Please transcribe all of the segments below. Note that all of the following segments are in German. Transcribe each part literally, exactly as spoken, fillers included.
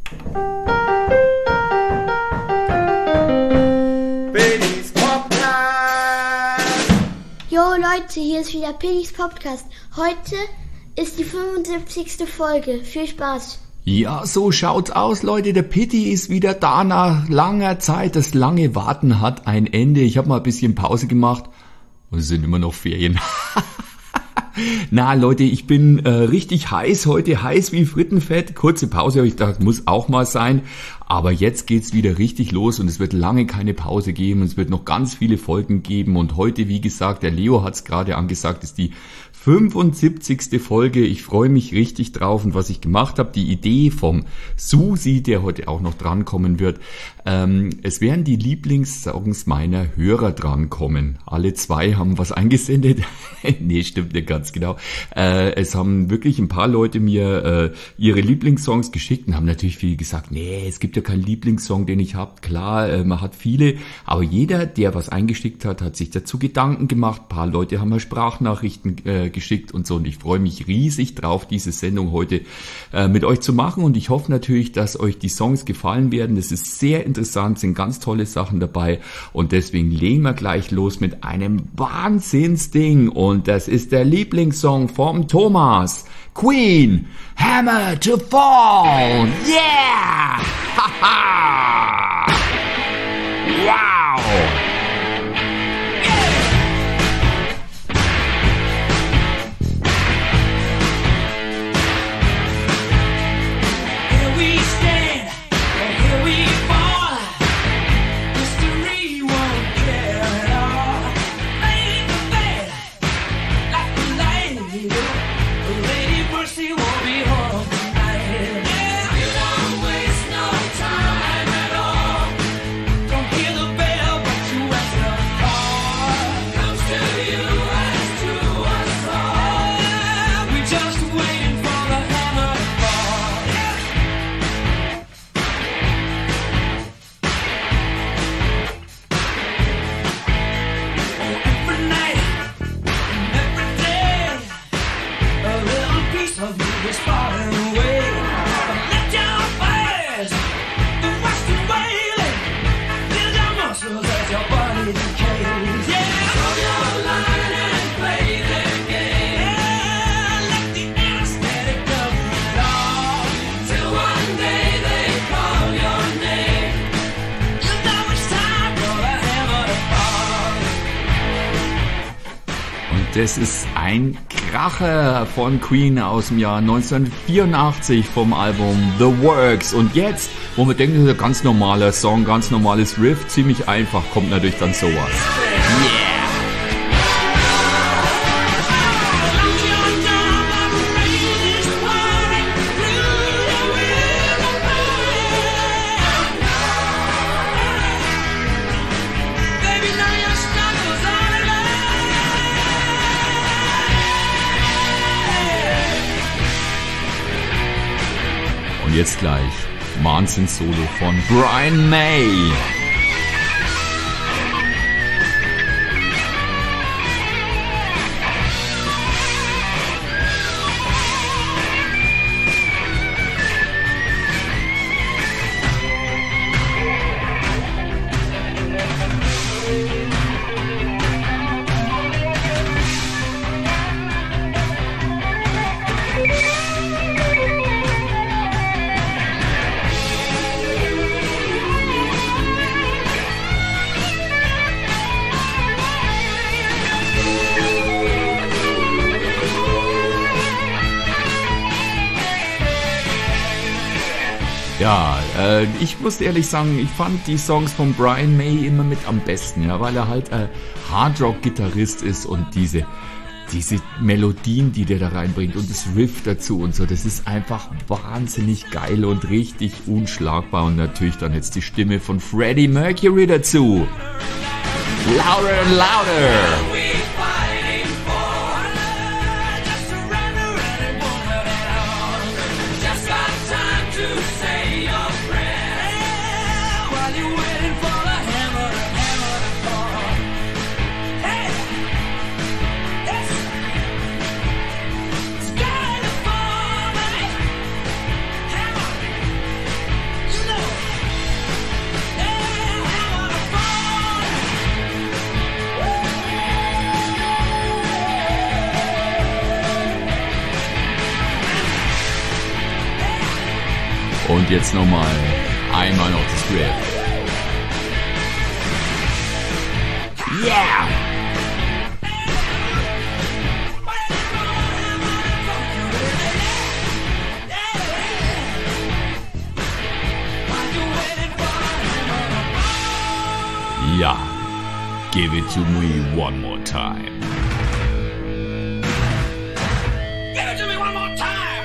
Billys Podcast. Jo Leute, hier ist wieder Billys Podcast. Heute ist die fünfundsiebzigste Folge. Viel Spaß. Ja, so schaut's aus, Leute. Der Pitti ist wieder da nach langer Zeit. Das lange Warten hat ein Ende. Ich habe mal ein bisschen Pause gemacht und es sind immer noch Ferien. Na Leute, ich bin äh, richtig heiß heute, heiß wie Frittenfett. Kurze Pause, habe ich gedacht, muss auch mal sein. Aber jetzt geht's wieder richtig los und es wird lange keine Pause geben. Es wird noch ganz viele Folgen geben und heute, wie gesagt, der Leo hat's gerade angesagt, ist die fünfundsiebzigste Folge. Ich freue mich richtig drauf und was ich gemacht habe, die Idee vom Susi, der heute auch noch drankommen wird. Ähm, es werden die Lieblingssongs meiner Hörer drankommen. Alle zwei haben was eingesendet. Nee, stimmt nicht ganz genau. Äh, es haben wirklich ein paar Leute mir äh, ihre Lieblingssongs geschickt und haben natürlich viele gesagt, nee, es gibt ja keinen Lieblingssong, den ich habe. Klar, äh, man hat viele, aber jeder, der was eingeschickt hat, hat sich dazu Gedanken gemacht. Ein paar Leute haben mir Sprachnachrichten äh, geschickt und so und ich freue mich riesig drauf, diese Sendung heute äh, mit euch zu machen und ich hoffe natürlich, dass euch die Songs gefallen werden. Es ist sehr interessant, sind ganz tolle Sachen dabei und deswegen legen wir gleich los mit einem Wahnsinnsding und das ist der Lieblingssong vom Thomas. Queen, Hammer to Fall, yeah! Haha! Wow! Das ist ein Kracher von Queen aus dem Jahr neunzehnhundertvierundachtzig vom Album The Works. Und jetzt, wo wir denken, das ist ein ganz normaler Song, ganz normales Riff, ziemlich einfach, kommt natürlich dann sowas. Yeah! Jetzt gleich Wahnsinns-Solo von Brian May. Ja, äh, ich muss ehrlich sagen, ich fand die Songs von Brian May immer mit am besten, ja, weil er halt ein Hardrock-Gitarrist ist und diese, diese Melodien, die der da reinbringt und das Riff dazu und so, das ist einfach wahnsinnig geil und richtig unschlagbar und natürlich dann jetzt die Stimme von Freddie Mercury dazu. Louder and louder! Und jetzt nochmal einmal noch das Riff. Yeah! Ja, give it to me one more time. Give it to me one more time!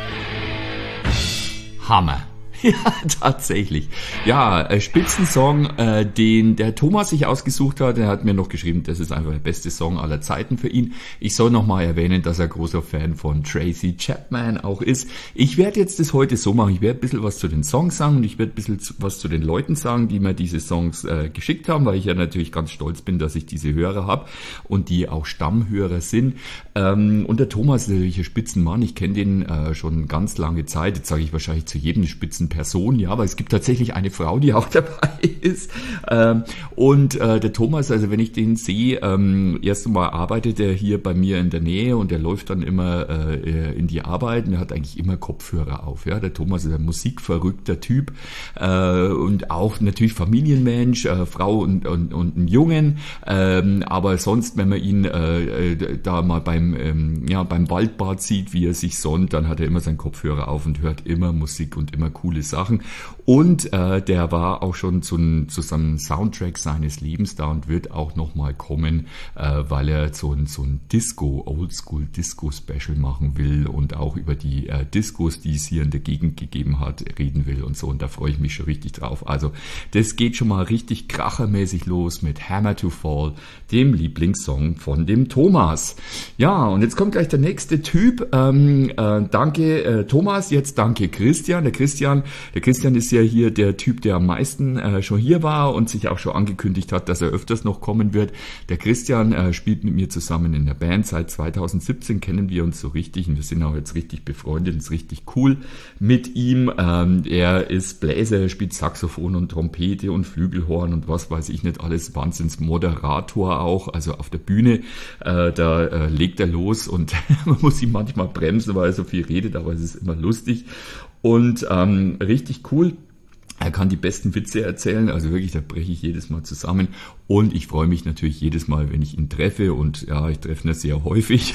Hammer. Ja, tatsächlich. Ja, äh, Spitzensong, äh, den der Thomas sich ausgesucht hat. Er hat mir noch geschrieben, das ist einfach der beste Song aller Zeiten für ihn. Ich soll nochmal erwähnen, dass er großer Fan von Tracy Chapman auch ist. Ich werde jetzt das heute so machen. Ich werde ein bisschen was zu den Songs sagen und ich werde ein bisschen was zu den Leuten sagen, die mir diese Songs äh, geschickt haben, weil ich ja natürlich ganz stolz bin, dass ich diese Hörer habe und die auch Stammhörer sind. Ähm, und der Thomas ist natürlich ein Spitzenmann. Ich kenne den äh, schon ganz lange Zeit. Jetzt sage ich wahrscheinlich zu jedem Spitzen Person, ja, aber es gibt tatsächlich eine Frau, die auch dabei ist. Ähm, und äh, der Thomas, also wenn ich den sehe, ähm, erst einmal arbeitet er hier bei mir in der Nähe und er läuft dann immer äh, in die Arbeit und er hat eigentlich immer Kopfhörer auf. Ja, der Thomas ist ein musikverrückter Typ äh, und auch natürlich Familienmensch, äh, Frau und, und, und einen Jungen. Ähm, aber sonst, wenn man ihn äh, da mal beim ähm, ja beim Waldbad sieht, wie er sich sonnt, dann hat er immer seinen Kopfhörer auf und hört immer Musik und immer coole Sachen. Und äh, der war auch schon zu, zu seinem Soundtrack seines Lebens da und wird auch nochmal kommen, äh, weil er so ein, so ein Disco, Oldschool Disco Special machen will und auch über die äh, Discos, die es hier in der Gegend gegeben hat, reden will und so. Und da freue ich mich schon richtig drauf. Also das geht schon mal richtig krachermäßig los mit Hammer to Fall, dem Lieblingssong von dem Thomas. Ja, und jetzt kommt gleich der nächste Typ. Ähm, äh, danke äh, Thomas, jetzt danke Christian. Der Christian Der Christian ist ja hier der Typ, der am meisten äh, schon hier war und sich auch schon angekündigt hat, dass er öfters noch kommen wird. Der Christian äh, spielt mit mir zusammen in der Band. Seit zweitausendsiebzehn kennen wir uns so richtig und wir sind auch jetzt richtig befreundet und ist richtig cool mit ihm. Ähm, er ist Bläser, er spielt Saxophon und Trompete und Flügelhorn und was weiß ich nicht alles. Wahnsinnsmoderator auch, also auf der Bühne. Äh, da äh, legt er los und man muss ihn manchmal bremsen, weil er so viel redet, aber es ist immer lustig. Und ähm, richtig cool. Er kann die besten Witze erzählen, also wirklich, da breche ich jedes Mal zusammen. Und ich freue mich natürlich jedes Mal, wenn ich ihn treffe. Und ja, ich treffe ihn sehr häufig.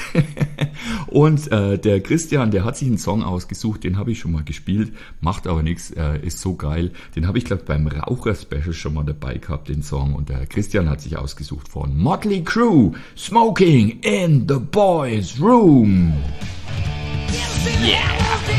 Und äh, der Christian, der hat sich einen Song ausgesucht, den habe ich schon mal gespielt, macht aber nichts, äh, ist so geil. Den habe ich, glaube ich, beim Raucher-Special schon mal dabei gehabt, den Song. Und der Christian hat sich ausgesucht von Motley Crue, Smoking in the Boys Room. Yeah!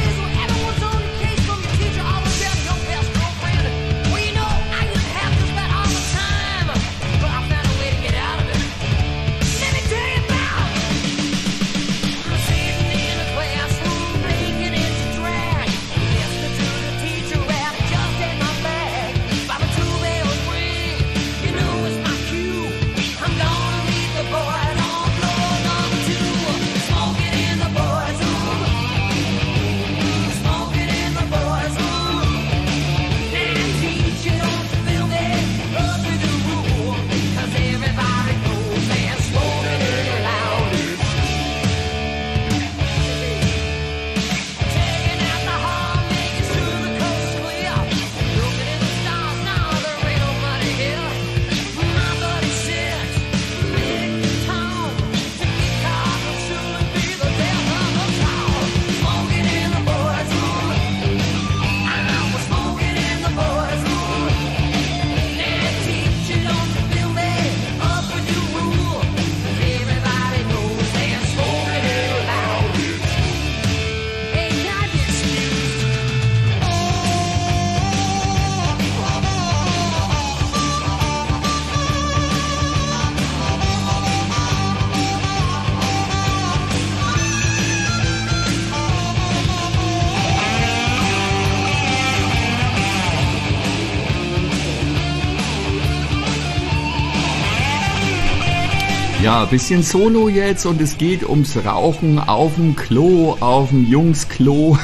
Ja, bisschen Solo jetzt und es geht ums Rauchen auf dem Klo, auf dem Jungsklo.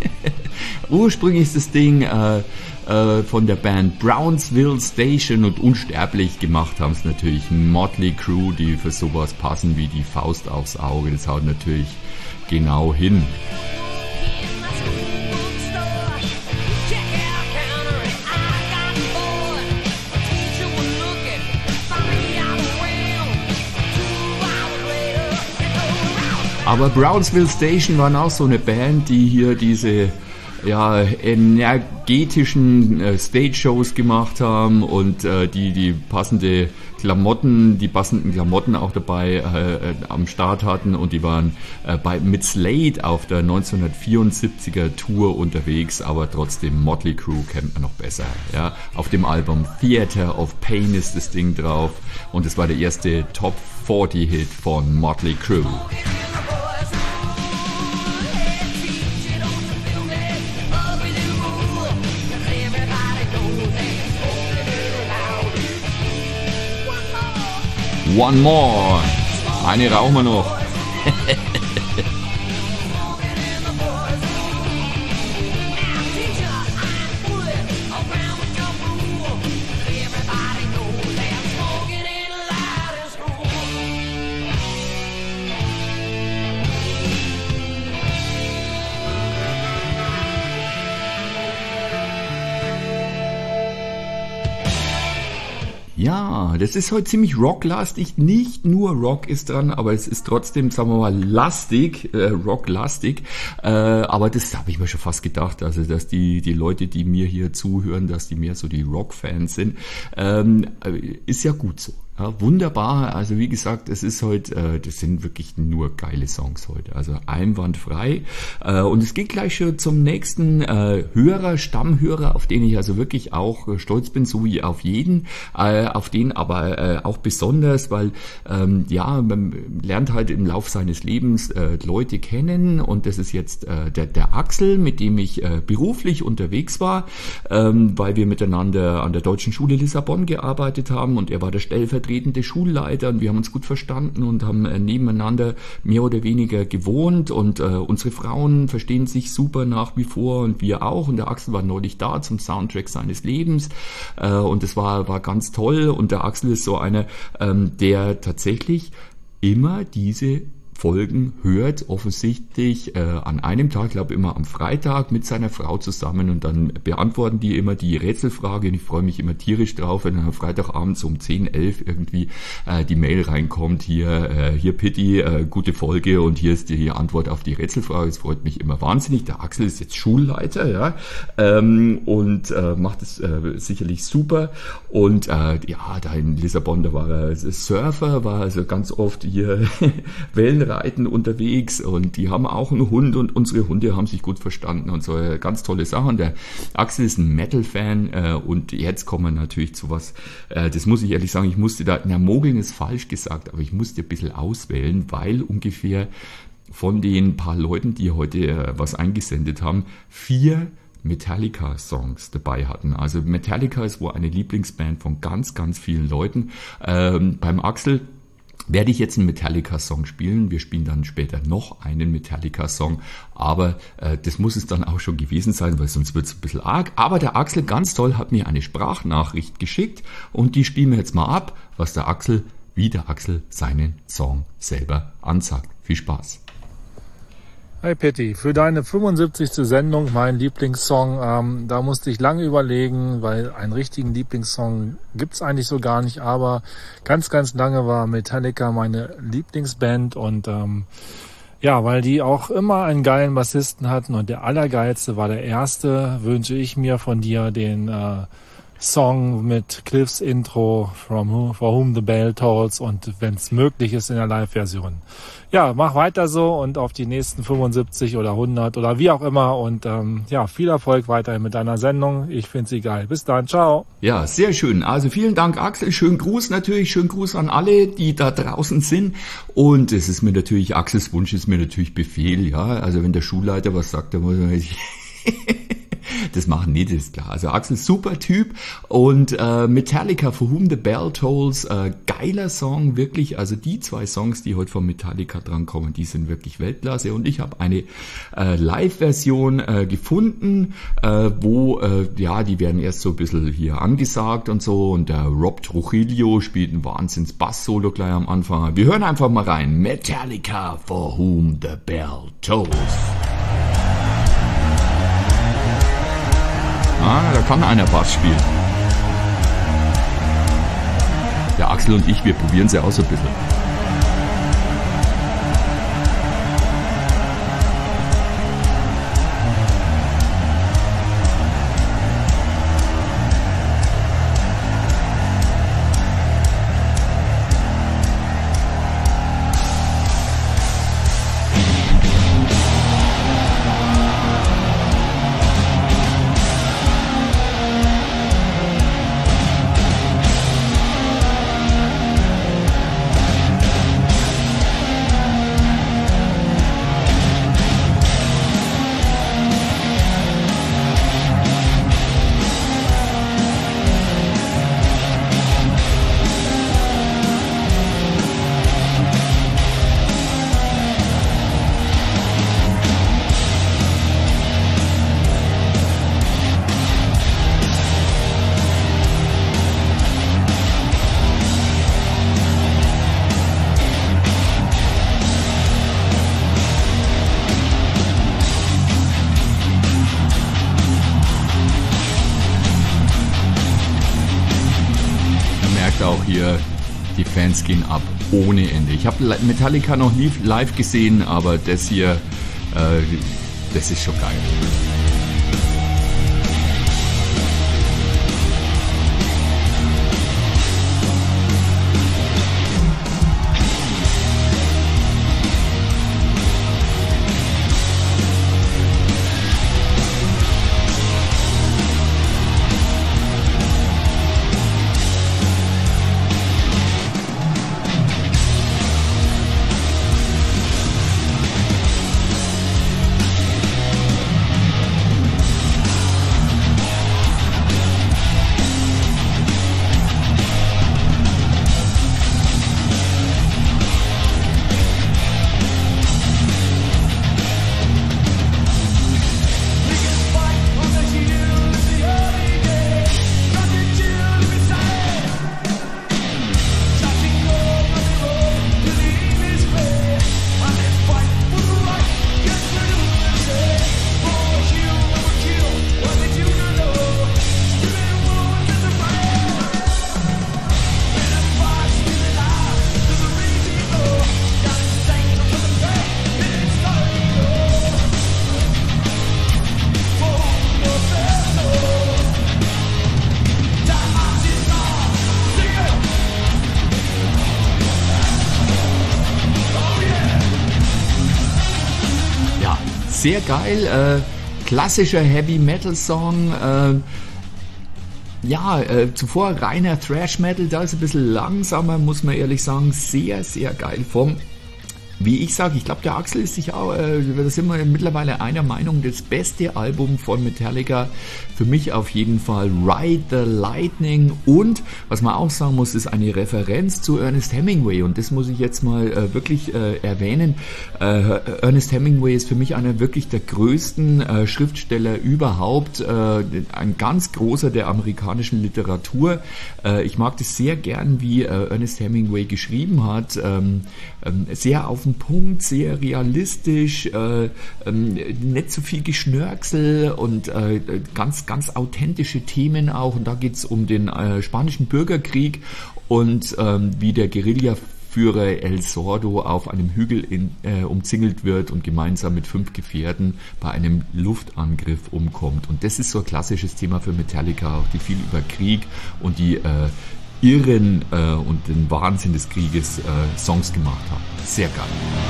Ursprünglich ist das Ding äh, äh, von der Band Brownsville Station und unsterblich gemacht haben es natürlich Motley Crue, die für sowas passen wie die Faust aufs Auge. Das haut natürlich genau hin. Aber Brownsville Station waren auch so eine Band, die hier diese ja, energetischen äh, Stage-Shows gemacht haben und äh, die die passende Klamotten, die passenden Klamotten auch dabei äh, äh, am Start hatten und die waren äh, bei mit Slade auf der neunzehnhundertvierundsiebziger Tour unterwegs, aber trotzdem Motley Crue kennt man noch besser. Ja, auf dem Album Theater of Pain ist das Ding drauf und es war der erste Top vierzig Hit von Motley Crue. One more. Eine rauchen wir noch. Ja, das ist heute ziemlich rocklastig. Nicht nur Rock ist dran, aber es ist trotzdem, sagen wir mal, lastig, äh, rocklastig. Äh, aber das habe ich mir schon fast gedacht, also dass die die Leute, die mir hier zuhören, dass die mehr so die Rock-Fans sind, ähm, ist ja gut so. Ja, wunderbar, also wie gesagt, es ist heute, äh, das sind wirklich nur geile Songs heute, also einwandfrei. Äh, und es geht gleich schon zum nächsten äh, Hörer, Stammhörer, auf den ich also wirklich auch äh, stolz bin, so wie auf jeden, äh, auf den aber äh, auch besonders, weil ähm, ja, man lernt halt im Lauf seines Lebens äh, Leute kennen und das ist jetzt äh, der, der Axel, mit dem ich äh, beruflich unterwegs war, ähm, weil wir miteinander an der Deutschen Schule Lissabon gearbeitet haben und er war der Stellvertretende Schulleiter und wir haben uns gut verstanden und haben äh, nebeneinander mehr oder weniger gewohnt und äh, unsere Frauen verstehen sich super nach wie vor und wir auch und der Axel war neulich da zum Soundtrack seines Lebens äh, und das war, war ganz toll und der Axel ist so einer, ähm, der tatsächlich immer diese Folgen hört, offensichtlich äh, an einem Tag, ich glaube immer am Freitag mit seiner Frau zusammen und dann beantworten die immer die Rätselfrage und ich freue mich immer tierisch drauf, wenn dann am Freitagabend so um zehn, elf irgendwie äh, die Mail reinkommt, hier, äh, hier Pitti, äh, gute Folge und hier ist die Antwort auf die Rätselfrage, das freut mich immer wahnsinnig. Der Axel ist jetzt Schulleiter, ja, ähm, und äh, macht es äh, sicherlich super und äh, ja, da in Lissabon, da war er Surfer, war also ganz oft hier Wellen Reiten unterwegs und die haben auch einen Hund und unsere Hunde haben sich gut verstanden und so, ganz tolle Sachen. Der Axel ist ein Metal-Fan äh, und jetzt kommen wir natürlich zu was, äh, das muss ich ehrlich sagen, ich musste da, na mogeln ist falsch gesagt, aber ich musste ein bisschen auswählen, weil ungefähr von den paar Leuten, die heute äh, was eingesendet haben, vier Metallica-Songs dabei hatten. Also Metallica ist wohl eine Lieblingsband von ganz, ganz vielen Leuten. Ähm, beim Axel werde ich jetzt einen Metallica-Song spielen. Wir spielen dann später noch einen Metallica-Song, aber äh, das muss es dann auch schon gewesen sein, weil sonst wird es ein bisschen arg. Aber der Axel, ganz toll, hat mir eine Sprachnachricht geschickt und die spielen wir jetzt mal ab, was der Axel, wie der Axel seinen Song selber ansagt. Viel Spaß. Hey Pitti, für deine fünfundsiebzigste Sendung mein Lieblingssong, ähm, da musste ich lange überlegen, weil einen richtigen Lieblingssong gibt's eigentlich so gar nicht, aber ganz, ganz lange war Metallica meine Lieblingsband und ähm, ja, weil die auch immer einen geilen Bassisten hatten und der allergeilste war der erste, wünsche ich mir von dir den äh, Song mit Cliffs Intro, From who, For Whom the Bell Tolls und wenn es möglich ist in der Live-Version. Ja, mach weiter so und auf die nächsten fünfundsiebzig oder hundert oder wie auch immer und ähm, ja, viel Erfolg weiterhin mit deiner Sendung. Ich finde sie geil. Bis dann, ciao. Ja, sehr schön. Also vielen Dank, Axel. Schönen Gruß natürlich, schönen Gruß an alle, die da draußen sind. Und es ist mir natürlich, Axels Wunsch ist mir natürlich Befehl, ja. Also wenn der Schulleiter was sagt, dann muss man das machen nicht, das ist klar. Also Axel, super Typ und äh, Metallica, For Whom the Bell Tolls, äh, geiler Song, wirklich. Also die zwei Songs, die heute von Metallica drankommen, die sind wirklich Weltklasse und ich habe eine äh, Live-Version äh, gefunden, äh, wo, äh, ja, die werden erst so ein bisschen hier angesagt und so und der Rob Trujillo spielt ein Wahnsinns-Bass-Solo gleich am Anfang. Wir hören einfach mal rein. Metallica, For Whom the Bell Tolls. Ah, da kann einer Bass spielen. Der Axel und ich, wir probieren sie auch so ein bisschen. merkt auch hier, die Fans gehen ab ohne Ende. Ich habe Metallica noch nie live gesehen, aber das hier, äh, das ist schon geil. Sehr geil, äh, klassischer Heavy Metal Song, äh, ja, äh, zuvor reiner Thrash Metal, da ist ein bisschen langsamer, muss man ehrlich sagen, sehr, sehr geil vom, wie ich sage, ich glaube der Axel ist sich auch, äh, da sind wir mittlerweile einer Meinung, das beste Album von Metallica, für mich auf jeden Fall Ride the Lightning und, was man auch sagen muss, ist eine Referenz zu Ernest Hemingway und das muss ich jetzt mal äh, wirklich äh, erwähnen. Äh, Ernest Hemingway ist für mich einer wirklich der größten äh, Schriftsteller überhaupt, äh, ein ganz großer der amerikanischen Literatur. Äh, ich mag das sehr gern, wie äh, Ernest Hemingway geschrieben hat, ähm, ähm, sehr auf den Punkt, sehr realistisch, äh, ähm, nicht so viel Geschnörksel und äh, ganz ganz authentische Themen auch und da geht es um den äh, spanischen Bürgerkrieg und ähm, wie der Guerillaführer El Sordo auf einem Hügel in, äh, umzingelt wird und gemeinsam mit fünf Gefährten bei einem Luftangriff umkommt und das ist so ein klassisches Thema für Metallica, auch die viel über Krieg und die äh, Irren äh, und den Wahnsinn des Krieges äh, Songs gemacht haben. Sehr geil.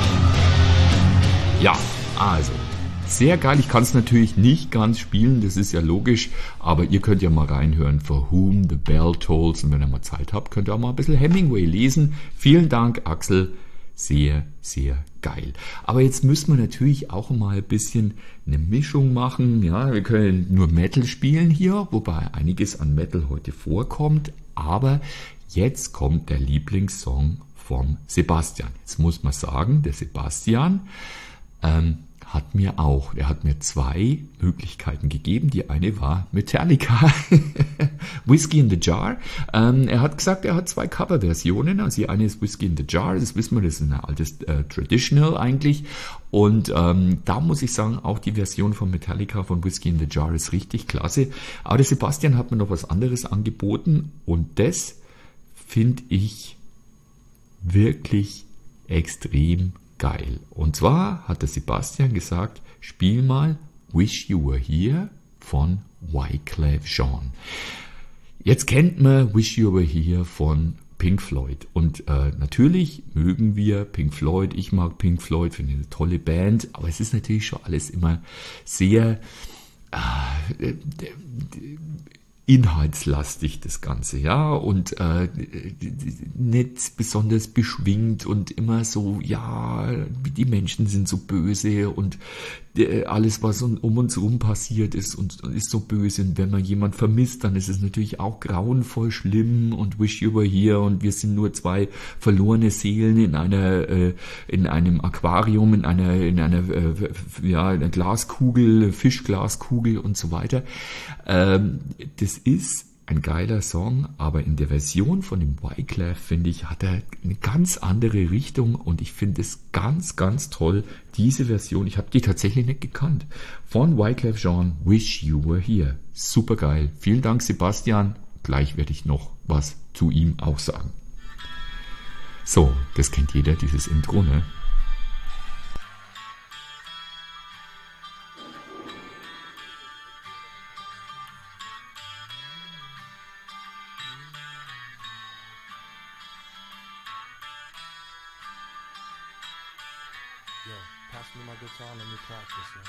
Ja, also sehr geil. Ich kann es natürlich nicht ganz spielen, das ist ja logisch, aber ihr könnt ja mal reinhören, For Whom the Bell Tolls, und wenn ihr mal Zeit habt, könnt ihr auch mal ein bisschen Hemingway lesen. Vielen Dank, Axel. Sehr, sehr geil. Aber jetzt müssen wir natürlich auch mal ein bisschen eine Mischung machen. Ja, wir können nur Metal spielen hier, wobei einiges an Metal heute vorkommt. Aber jetzt kommt der Lieblingssong vom Sebastian. Jetzt muss man sagen, der Sebastian ähm, hat mir auch, er hat mir zwei Möglichkeiten gegeben. Die eine war Metallica, Whiskey in the Jar. Ähm, er hat gesagt, er hat zwei Coverversionen. Also die eine ist Whiskey in the Jar, das wissen wir, das ist ein altes äh, Traditional eigentlich. Und ähm, da muss ich sagen, auch die Version von Metallica von Whiskey in the Jar ist richtig klasse. Aber der Sebastian hat mir noch was anderes angeboten und das finde ich wirklich extrem geil. Und zwar hat der Sebastian gesagt, spiel mal Wish You Were Here von Wyclef Jean. Jetzt kennt man Wish You Were Here von Pink Floyd. Und äh, natürlich mögen wir Pink Floyd. Ich mag Pink Floyd, finde eine tolle Band. Aber es ist natürlich schon alles immer sehr äh, inhaltslastig, das Ganze, ja, und äh, nicht besonders beschwingt und immer so, ja, die Menschen sind so böse und äh, alles, was um, um uns herum passiert ist und, und ist so böse und wenn man jemand vermisst, dann ist es natürlich auch grauenvoll schlimm und Wish You Were Here und wir sind nur zwei verlorene Seelen in einer, äh, in einem Aquarium, in einer, in einer, äh, ja, einer Glaskugel, Fischglaskugel und so weiter. Ähm, das ist ein geiler Song, aber in der Version von dem Wyclef, finde ich, hat er eine ganz andere Richtung und ich finde es ganz, ganz toll, diese Version, ich habe die tatsächlich nicht gekannt, von Wyclef Jean, Wish You Were Here. Super geil. Vielen Dank, Sebastian. Gleich werde ich noch was zu ihm auch sagen. So, das kennt jeder, dieses Intro, ne? Yo, pass me my guitar and let me practice, yo.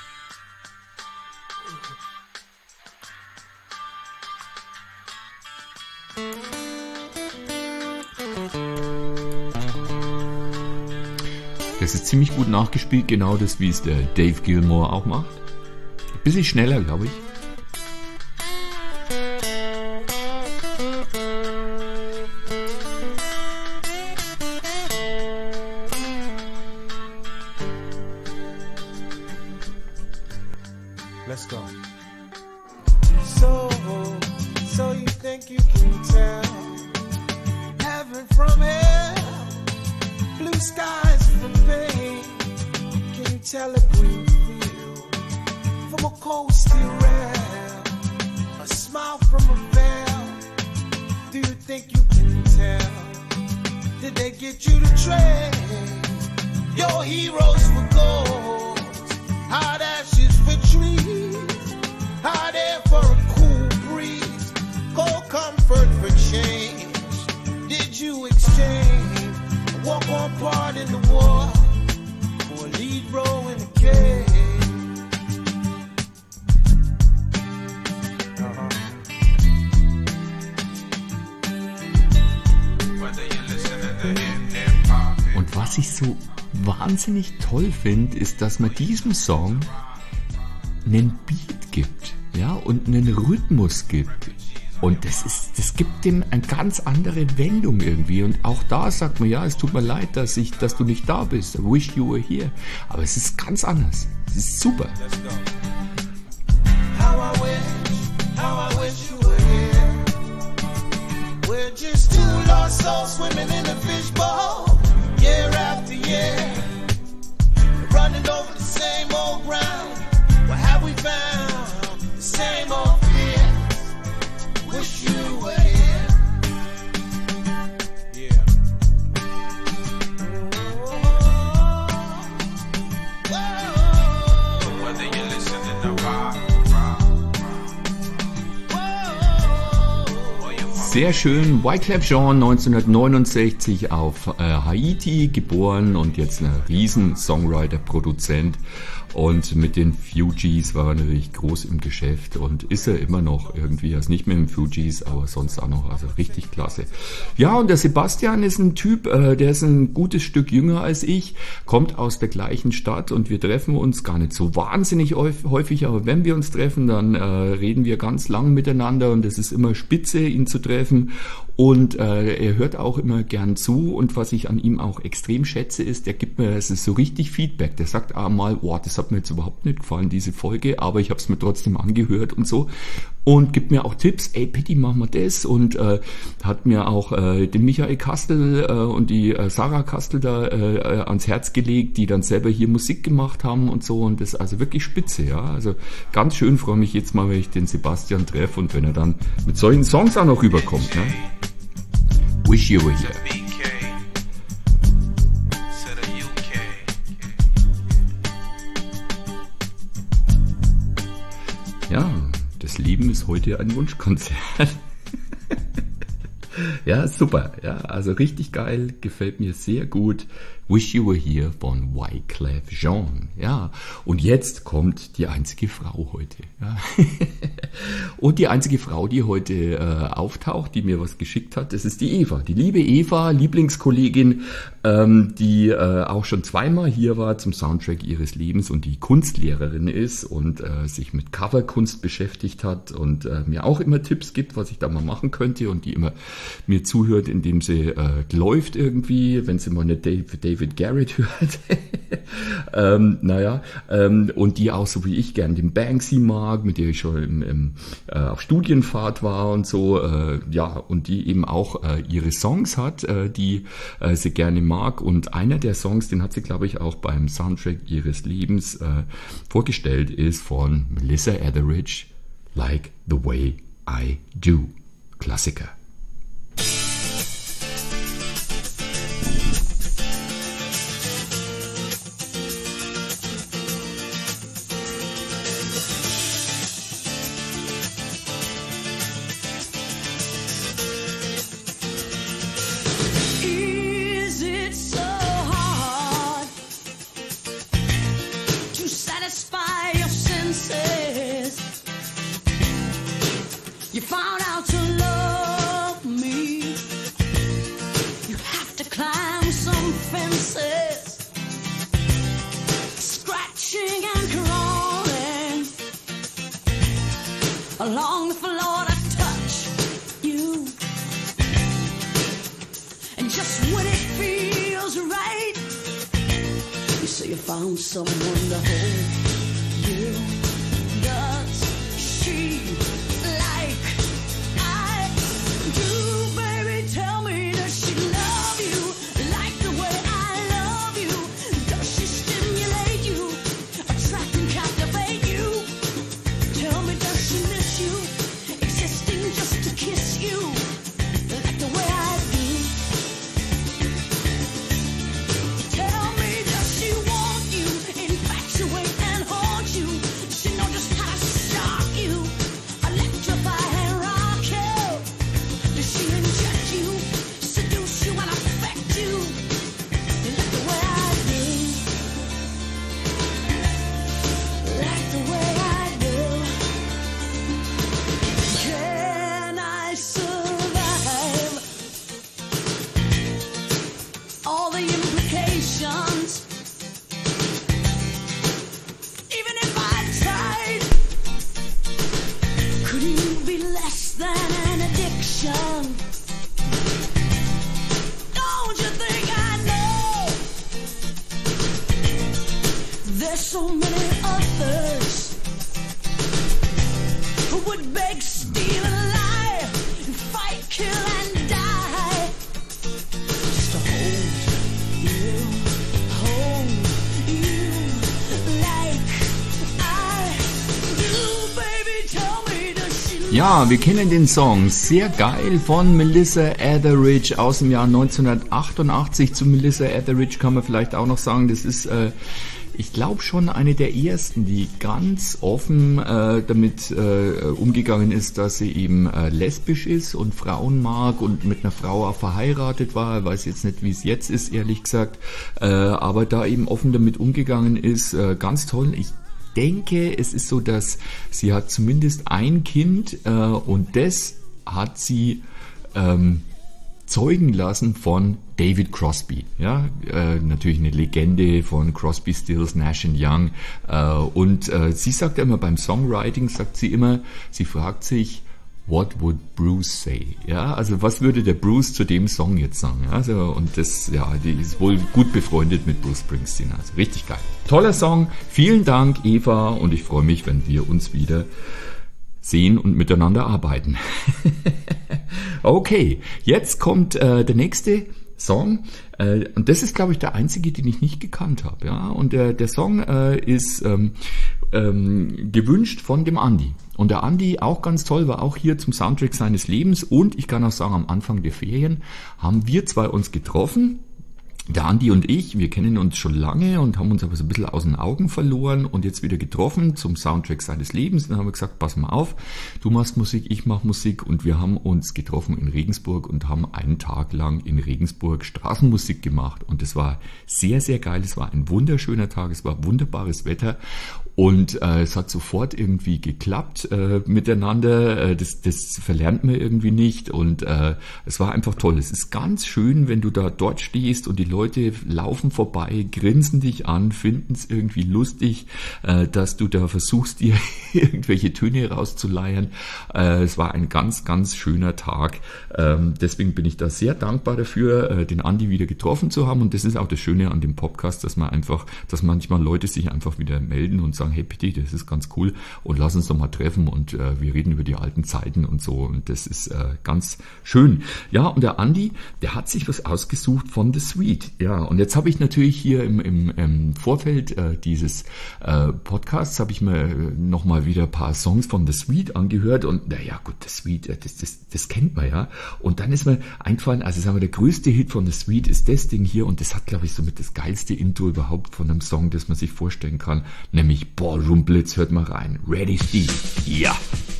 Das ist ziemlich gut nachgespielt, genau das, wie es der Dave Gilmour auch macht. Ein bisschen schneller, glaube ich. Let's go. So, so you think you can tell heaven from hell, blue skies from pain? Can you tell a green field from a cold steel rail, a smile from a veil? Do you think you can tell? Did they get you to trade your heroes for gold? Hot ashes for trees, hot air for a cool breeze, cold comfort for change. Did you exchange a walk-on part in the war for a lead role in the game? Uh-huh. Und was ich so wahnsinnig toll finde, ist, dass man diesem Song einen Beat gibt, ja, und einen Rhythmus gibt. Und das ist, das gibt dem eine ganz andere Wendung irgendwie. Und auch da sagt man, ja, es tut mir leid, dass ich, dass du nicht da bist. I wish you were here. Aber es ist ganz anders. Es ist super. Let's go. How I wish, how I wish you were here. We're just two lost souls swimming in a fishbowl, year after year, running over the same old ground. What have we found? The same old fear. Wish you were here. Yeah. Whoa. Whether you're listening to rock, rock, rock. Sehr schön. Wyclef Jean, neunzehnhundertneunundsechzig auf äh, Haiti geboren und jetzt ein riesen Songwriter, Produzent. Und mit den Fugees war er natürlich groß im Geschäft und ist er immer noch irgendwie. Er ist nicht mehr im Fugees, aber sonst auch noch. Also richtig klasse. Ja, und der Sebastian ist ein Typ, äh, der ist ein gutes Stück jünger als ich, kommt aus der gleichen Stadt und wir treffen uns gar nicht so wahnsinnig häufig, aber wenn wir uns treffen, dann äh, reden wir ganz lang miteinander und es ist immer spitze, ihn zu treffen. Und äh, er hört auch immer gern zu und was ich an ihm auch extrem schätze, ist, er gibt mir, es ist so richtig Feedback. Der sagt einmal, wow, das hat mir jetzt überhaupt nicht gefallen, diese Folge, aber ich habe es mir trotzdem angehört und so. Und gibt mir auch Tipps, ey Pitti, mach mal das. Und äh, hat mir auch äh, den Michael Kastel äh, und die äh, Sarah Kastel da äh, ans Herz gelegt, die dann selber hier Musik gemacht haben und so. Und das ist also wirklich spitze, ja. Also ganz schön, freue mich jetzt mal, wenn ich den Sebastian treffe und wenn er dann mit solchen Songs auch noch rüberkommt, ne? Wish you were here. Ja, das Leben ist heute ein Wunschkonzert. Ja, super. Ja, also richtig geil, gefällt mir sehr gut. Wish You Were Here von Wyclef Jean. Ja, und jetzt kommt die einzige Frau heute. Ja. Und die einzige Frau, die heute äh, auftaucht, die mir was geschickt hat, das ist die Eva. Die liebe Eva, Lieblingskollegin, ähm, die äh, auch schon zweimal hier war zum Soundtrack ihres Lebens und die Kunstlehrerin ist und äh, sich mit Coverkunst beschäftigt hat und äh, mir auch immer Tipps gibt, was ich da mal machen könnte und die immer mir zuhört, indem sie äh, läuft irgendwie, wenn sie mal eine David, David Garrett hört. ähm, naja, ähm, und die auch so wie ich gern den Banksy mag, mit der ich schon im, im, äh, auf Studienfahrt war und so, äh, ja, und die eben auch äh, ihre Songs hat, äh, die äh, sie gerne mag und einer der Songs, den hat sie, glaube ich, auch beim Soundtrack ihres Lebens äh, vorgestellt, ist von Melissa Etheridge, Like the Way I Do. Klassiker. Along the floor to touch you, and just when it feels right, you say you found someone to hold you. Does she like I do, baby? Tell me, does she love you like the way I love you? Does she stimulate you, attract and captivate you? Tell me, does she miss you, existing just to kiss you, like the way I do? Tell me, does she want you, infatuate and haunt you? She know just how to shock you, electrify and rock you. Does she inject you, seduce you and affect you, like the way I do? Like the way I do. Can I survive all the implications? Even if I tried, could you be less than an addiction? Don't you think I know there's so many others who would beg, steal, and lie, fight, kill, and die just to hold you, hold you like I do, baby. Tell me, does she Ja, wir kennen den Song. Sehr geil von Melissa Etheridge aus dem Jahr neunzehnhundertachtundachtzig. Zu Melissa Etheridge kann man vielleicht auch noch sagen, das ist, äh, ich glaube schon eine der ersten, die ganz offen äh, damit äh, umgegangen ist, dass sie eben äh, lesbisch ist und Frauen mag und mit einer Frau auch verheiratet war. Ich weiß jetzt nicht, wie es jetzt ist, ehrlich gesagt, äh, aber da eben offen damit umgegangen ist. Äh, ganz toll. Ich denke, es ist so, dass sie hat zumindest ein Kind äh, und das hat sie ähm, zeugen lassen von David Crosby, ja, äh, natürlich eine Legende von Crosby, Stills, Nash and Young, äh, und äh, sie sagt immer beim Songwriting, sagt sie immer, sie fragt sich, what would Bruce say? Ja, also was würde der Bruce zu dem Song jetzt sagen? Also, und das, ja, die ist wohl gut befreundet mit Bruce Springsteen, also richtig geil. Toller Song, vielen Dank Eva und ich freue mich, wenn wir uns wieder sehen und miteinander arbeiten. Okay, jetzt kommt äh, der nächste Song äh, und das ist, glaube ich, der einzige, den ich nicht gekannt habe. Ja, und der, der Song äh, ist ähm, ähm, gewünscht von dem Andi. Und der Andi, auch ganz toll, war auch hier zum Soundtrack seines Lebens und ich kann auch sagen, am Anfang der Ferien haben wir zwei uns getroffen. Der Andi und ich, wir kennen uns schon lange und haben uns aber so ein bisschen aus den Augen verloren und jetzt wieder getroffen zum Soundtrack seines Lebens. Dann haben wir gesagt, pass mal auf, du machst Musik, ich mach Musik und wir haben uns getroffen in Regensburg und haben einen Tag lang in Regensburg Straßenmusik gemacht und es war sehr, sehr geil. Es war ein wunderschöner Tag, es war wunderbares Wetter und äh, es hat sofort irgendwie geklappt äh, miteinander. Äh, das, das verlernt man irgendwie nicht und äh, es war einfach toll. Es ist ganz schön, wenn du da dort stehst und die Leute Leute laufen vorbei, grinsen dich an, finden es irgendwie lustig, äh, dass du da versuchst, dir irgendwelche Töne rauszuleiern. Äh, es war ein ganz, ganz schöner Tag. Ähm, deswegen bin ich da sehr dankbar dafür, äh, den Andi wieder getroffen zu haben. Und das ist auch das Schöne an dem Podcast, dass man einfach, dass manchmal Leute sich einfach wieder melden und sagen, hey Pitti, das ist ganz cool und lass uns doch mal treffen und äh, wir reden über die alten Zeiten und so. Und das ist äh, ganz schön. Ja, und der Andi, der hat sich was ausgesucht von The Sweet. ja, und jetzt habe ich natürlich hier im, im, im Vorfeld äh, dieses äh, Podcasts habe ich mir nochmal wieder ein paar Songs von The Sweet angehört und naja gut, The Sweet, das, das, das kennt man ja. Und dann ist mir eingefallen, also sagen wir, der größte Hit von The Sweet ist das Ding hier und das hat, glaube ich, somit das geilste Intro überhaupt von einem Song, das man sich vorstellen kann, nämlich Ballroom Blitz. Hört mal rein. Ready, Steve? Ja!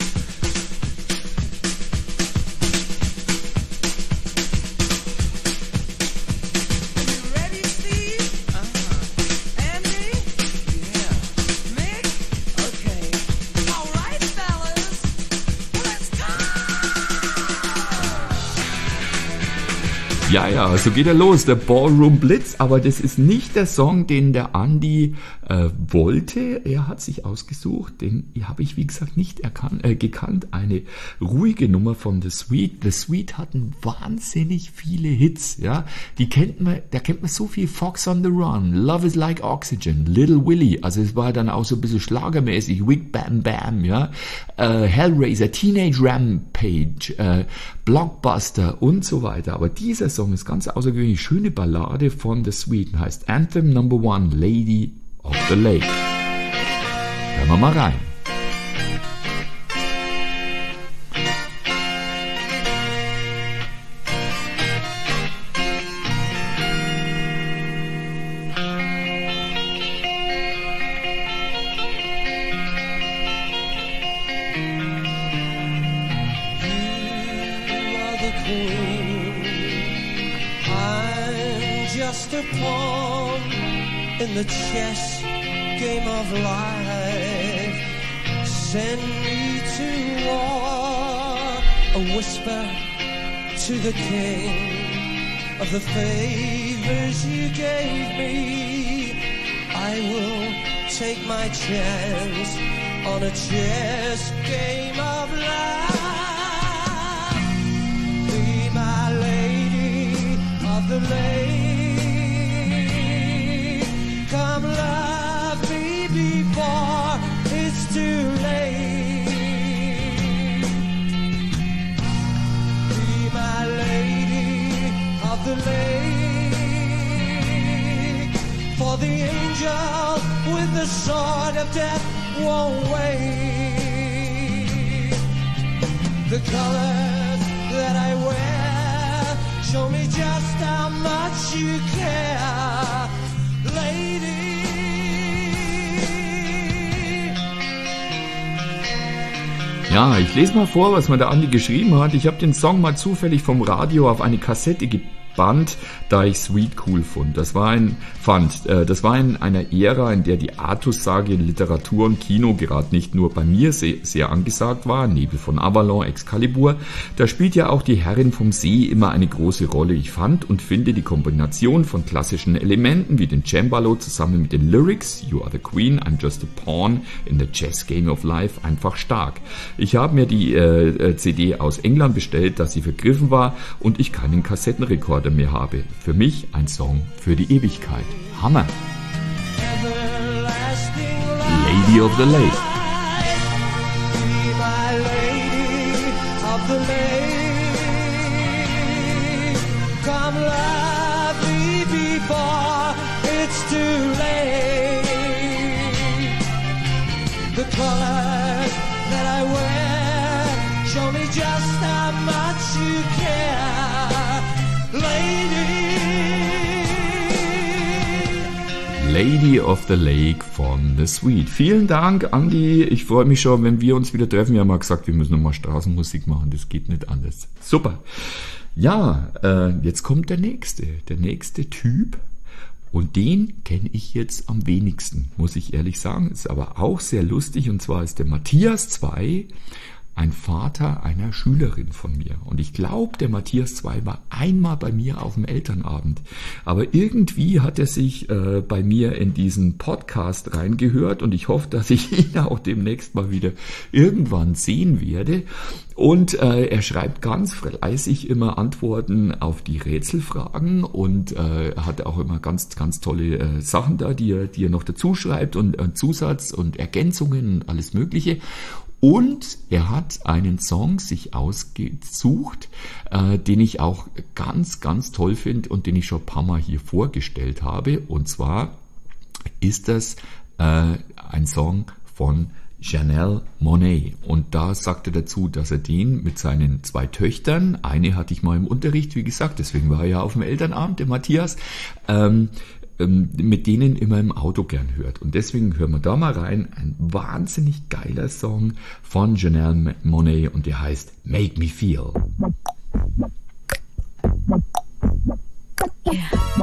Ja, ja, so geht er los, der Ballroom Blitz, aber das ist nicht der Song, den der Andi äh, wollte. Er hat sich ausgesucht, den habe ich, wie gesagt, nicht erkannt, äh, gekannt. Eine ruhige Nummer von The Sweet. The Sweet hatten wahnsinnig viele Hits, ja. Die kennt man, da kennt man so viel. Fox on the Run, Love is Like Oxygen, Little Willie, also es war dann auch so ein bisschen schlagermäßig, Wig Bam Bam, ja. Äh, Hellraiser, Teenage Rampage, äh, Blockbuster und so weiter. Aber dieser Song ist ganz außergewöhnlich. Schöne Ballade von The Sweet, heißt Anthem Number One, Lady of the Lake. Hören wir mal rein. Just a pawn in the chess game of life. Send me to war, a whisper to the king of the favors you gave me. I will take my chance on a chess game of life. Be my lady of the lake. Come love me before it's too late. Be my lady of the lake. For the angel with the sword of death won't wait. The colors that I wear show me just how much you care. Ja, ich lese mal vor, was mir der Andi geschrieben hat. Ich habe den Song mal zufällig vom Radio auf eine Kassette gebannt, da ich Sweet cool fand. Das war ein fand. Äh, das war in einer Ära, in der die Artus-Sage in Literatur und Kino gerade nicht nur bei mir sehr, sehr angesagt war. Nebel von Avalon, Excalibur. Da spielt ja auch die Herrin vom See immer eine große Rolle. Ich fand und finde die Kombination von klassischen Elementen wie den Cembalo zusammen mit den Lyrics You are the Queen, I'm just a pawn in the chess game of life einfach stark. Ich habe mir die äh, C D aus England bestellt, dass sie vergriffen war und ich keinen Kassettenrekorder mehr habe. Für mich ein Song für die Ewigkeit. Hammer! Lady of the Lake. Come love me before it's too late. The colors that I wear show me just how much you care, lady. Lady of the Lake von The Sweet. Vielen Dank, Andi. Ich freue mich schon, wenn wir uns wieder treffen. Wir haben mal gesagt, wir müssen nochmal Straßenmusik machen. Das geht nicht anders. Super. Ja, äh, jetzt kommt der nächste. Der nächste Typ. Und den kenne ich jetzt am wenigsten, muss ich ehrlich sagen. Ist aber auch sehr lustig. Und zwar ist der Matthias zwei ein Vater einer Schülerin von mir. Und ich glaube, der Matthias zwei war einmal bei mir auf dem Elternabend. Aber irgendwie hat er sich äh, bei mir in diesen Podcast reingehört und ich hoffe, dass ich ihn auch demnächst mal wieder irgendwann sehen werde. Und äh, er schreibt ganz fleißig immer Antworten auf die Rätselfragen und äh, hat auch immer ganz, ganz tolle äh, Sachen da, die er, die er noch dazu schreibt und äh, Zusatz und Ergänzungen und alles Mögliche. Und er hat einen Song sich ausgesucht, äh, den ich auch ganz, ganz toll finde und den ich schon ein paar Mal hier vorgestellt habe. Und zwar ist das äh, ein Song von Janelle Monáe. Und da sagt er dazu, dass er den mit seinen zwei Töchtern, eine hatte ich mal im Unterricht, wie gesagt, deswegen war er ja auf dem Elternabend, der Matthias, ähm, mit denen immer im Auto gern hört. Und deswegen hören wir da mal rein. Ein wahnsinnig geiler Song von Janelle Monáe und der heißt Make Me Feel. Yeah.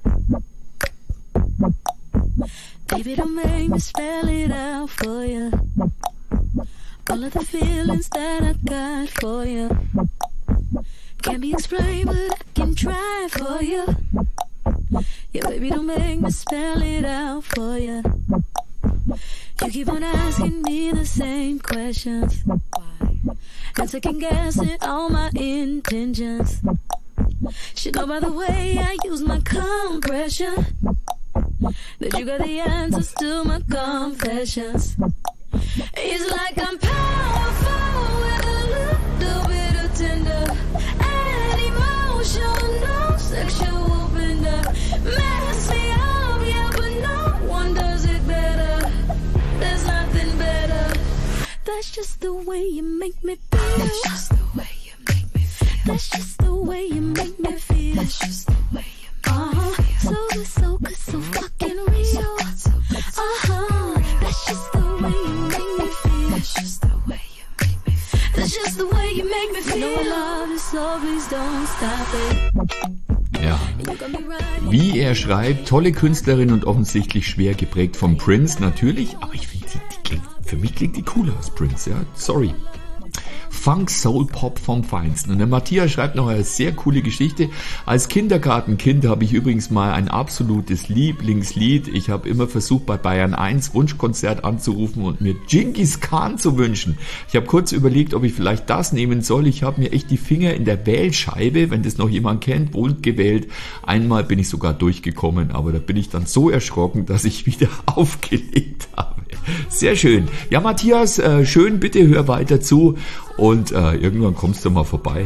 Baby, don't make me spell it out for you. All of the feelings that I got for you can't be explained, but I can try for you. Yeah, baby, don't make me spell it out for you. You keep on asking me the same questions. Why? And second guessing all my intentions. Should know by the way I use my compression that you got the answers to my confessions. It's like I'm powerful with a little bit of tender and emotional, sexual bender. Mess me up, yeah, but no one does it better. There's nothing better. That's just the way you make me feel. That's just the way you make me feel. That's just the way you make me feel. That's just the way you make uh-huh. me feel. So good, so good, so fucking real. So good, so good, so uh-huh. That's just the way you make me feel. That's just the way you make me feel. That's just the way you make me feel. You know I love you, so please don't stop it. Ja. Wie er schreibt, tolle Künstlerin und offensichtlich schwer geprägt vom Prince, natürlich, aber ich finde, die, die klingt, für mich klingt die cooler als Prince, ja, sorry. Funk, Soul, Pop vom Feinsten. Und der Matthias schreibt noch eine sehr coole Geschichte. Als Kindergartenkind habe ich übrigens mal ein absolutes Lieblingslied. Ich habe immer versucht, bei Bayern eins Wunschkonzert anzurufen und mir Genghis Khan zu wünschen. Ich habe kurz überlegt, ob ich vielleicht das nehmen soll. Ich habe mir echt die Finger in der Wählscheibe, wenn das noch jemand kennt, bunt gewählt. Einmal bin ich sogar durchgekommen, aber da bin ich dann so erschrocken, dass ich wieder aufgelegt habe. Sehr schön. Ja, Matthias, äh, schön, bitte hör weiter zu. Und äh, irgendwann kommst du mal vorbei.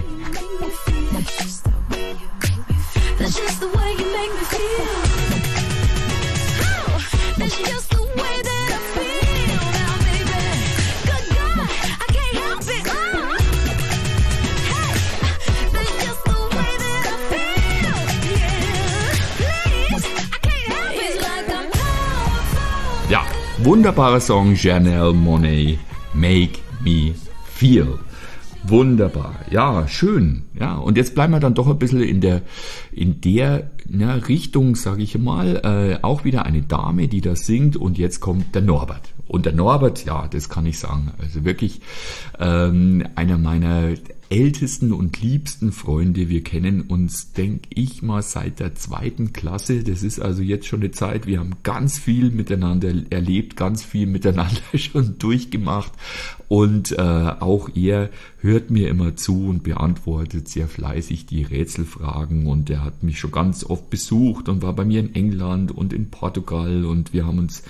Ja, wunderbarer Song, Janelle Monáe, Make Me Feel. Wunderbar, ja, schön, ja, und jetzt bleiben wir dann doch ein bisschen in der, in der na, Richtung, sage ich mal, äh, auch wieder eine Dame, die da singt und jetzt kommt der Norbert. Und der Norbert, ja, das kann ich sagen, also wirklich ähm, einer meiner ältesten und liebsten Freunde. Wir kennen uns, denke ich mal, seit der zweiten Klasse. Das ist also jetzt schon eine Zeit. Wir haben ganz viel miteinander erlebt, ganz viel miteinander schon durchgemacht. Und äh, auch er hört mir immer zu und beantwortet sehr fleißig die Rätselfragen. Und er hat mich schon ganz oft besucht und war bei mir in England und in Portugal. Und wir haben uns,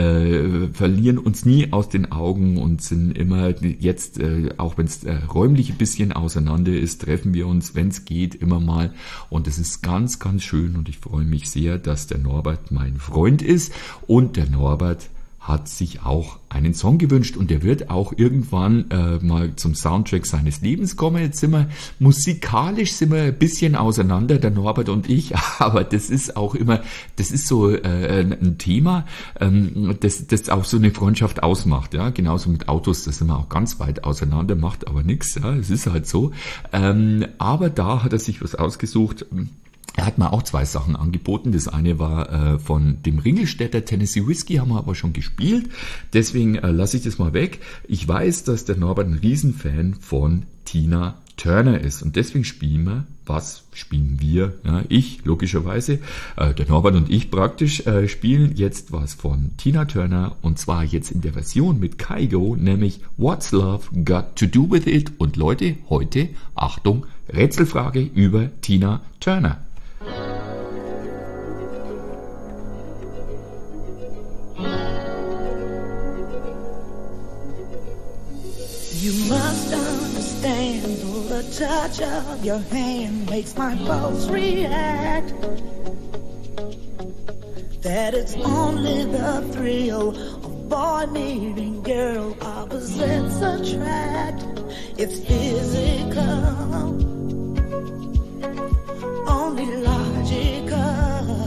äh, verlieren uns nie aus den Augen und sind immer jetzt, äh, auch wenn es äh, räumlich ein bisschen auseinander ist, treffen wir uns, wenn es geht, immer mal. Und es ist ganz, ganz schön und ich freue mich sehr, dass der Norbert mein Freund ist. Und der Norbert hat sich auch einen Song gewünscht und der wird auch irgendwann äh, mal zum Soundtrack seines Lebens kommen. Jetzt sind wir musikalisch sind wir ein bisschen auseinander, der Norbert und ich, aber das ist auch immer, das ist so äh, ein Thema, ähm, das, das auch so eine Freundschaft ausmacht, ja, genauso mit Autos, da sind wir auch ganz weit auseinander, macht aber nichts, ja, es ist halt so. Ähm, aber da hat er sich was ausgesucht. Er hat mir auch zwei Sachen angeboten. Das eine war äh, von dem Ringelstädter Tennessee Whiskey, haben wir aber schon gespielt. Deswegen äh, lasse ich das mal weg. Ich weiß, dass der Norbert ein Riesenfan von Tina Turner ist. Und deswegen spielen wir, was spielen wir? Ja, ich, logischerweise, äh, der Norbert und ich praktisch, äh, spielen jetzt was von Tina Turner. Und zwar jetzt in der Version mit Kygo, nämlich What's Love Got to Do With It? Und Leute, heute, Achtung, Rätselfrage über Tina Turner. understand, though the touch of your hand makes my pulse react, that it's only the thrill of boy meeting girl, opposites attract. It's physical, only logical.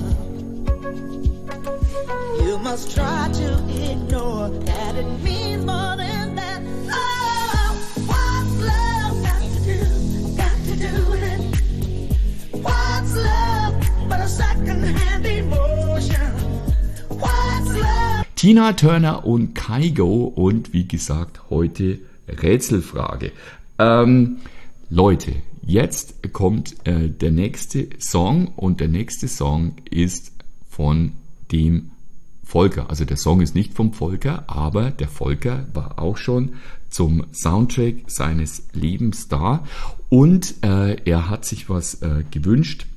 You must try to ignore that it means more than that. Oh, what's love got to do, got to do with it? What's love but a second-hand emotion? What's love? Tina Turner und Kygo und wie gesagt, heute Rätselfrage. Ähm, Leute, jetzt kommt äh, der nächste Song und der nächste Song ist von dem Volker. Also der Song ist nicht vom Volker, aber der Volker war auch schon zum Soundtrack seines Lebens da und äh, er hat sich was äh, gewünscht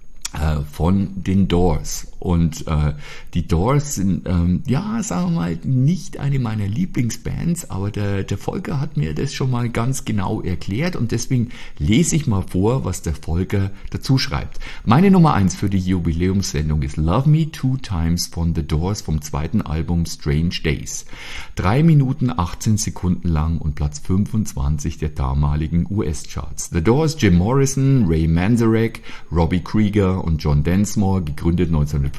äh, von den Doors. Und äh, die Doors sind, ähm, ja, sagen wir mal, nicht eine meiner Lieblingsbands, aber der, der Volker hat mir das schon mal ganz genau erklärt und deswegen lese ich mal vor, was der Volker dazu schreibt. Meine Nummer eins für die Jubiläumssendung ist Love Me Two Times von The Doors vom zweiten Album Strange Days. Drei Minuten achtzehn Sekunden lang und Platz fünfundzwanzig der damaligen U S-Charts. The Doors, Jim Morrison, Ray Manzarek, Robbie Krieger und John Densmore, gegründet neunzehnhundertfünfundsechzig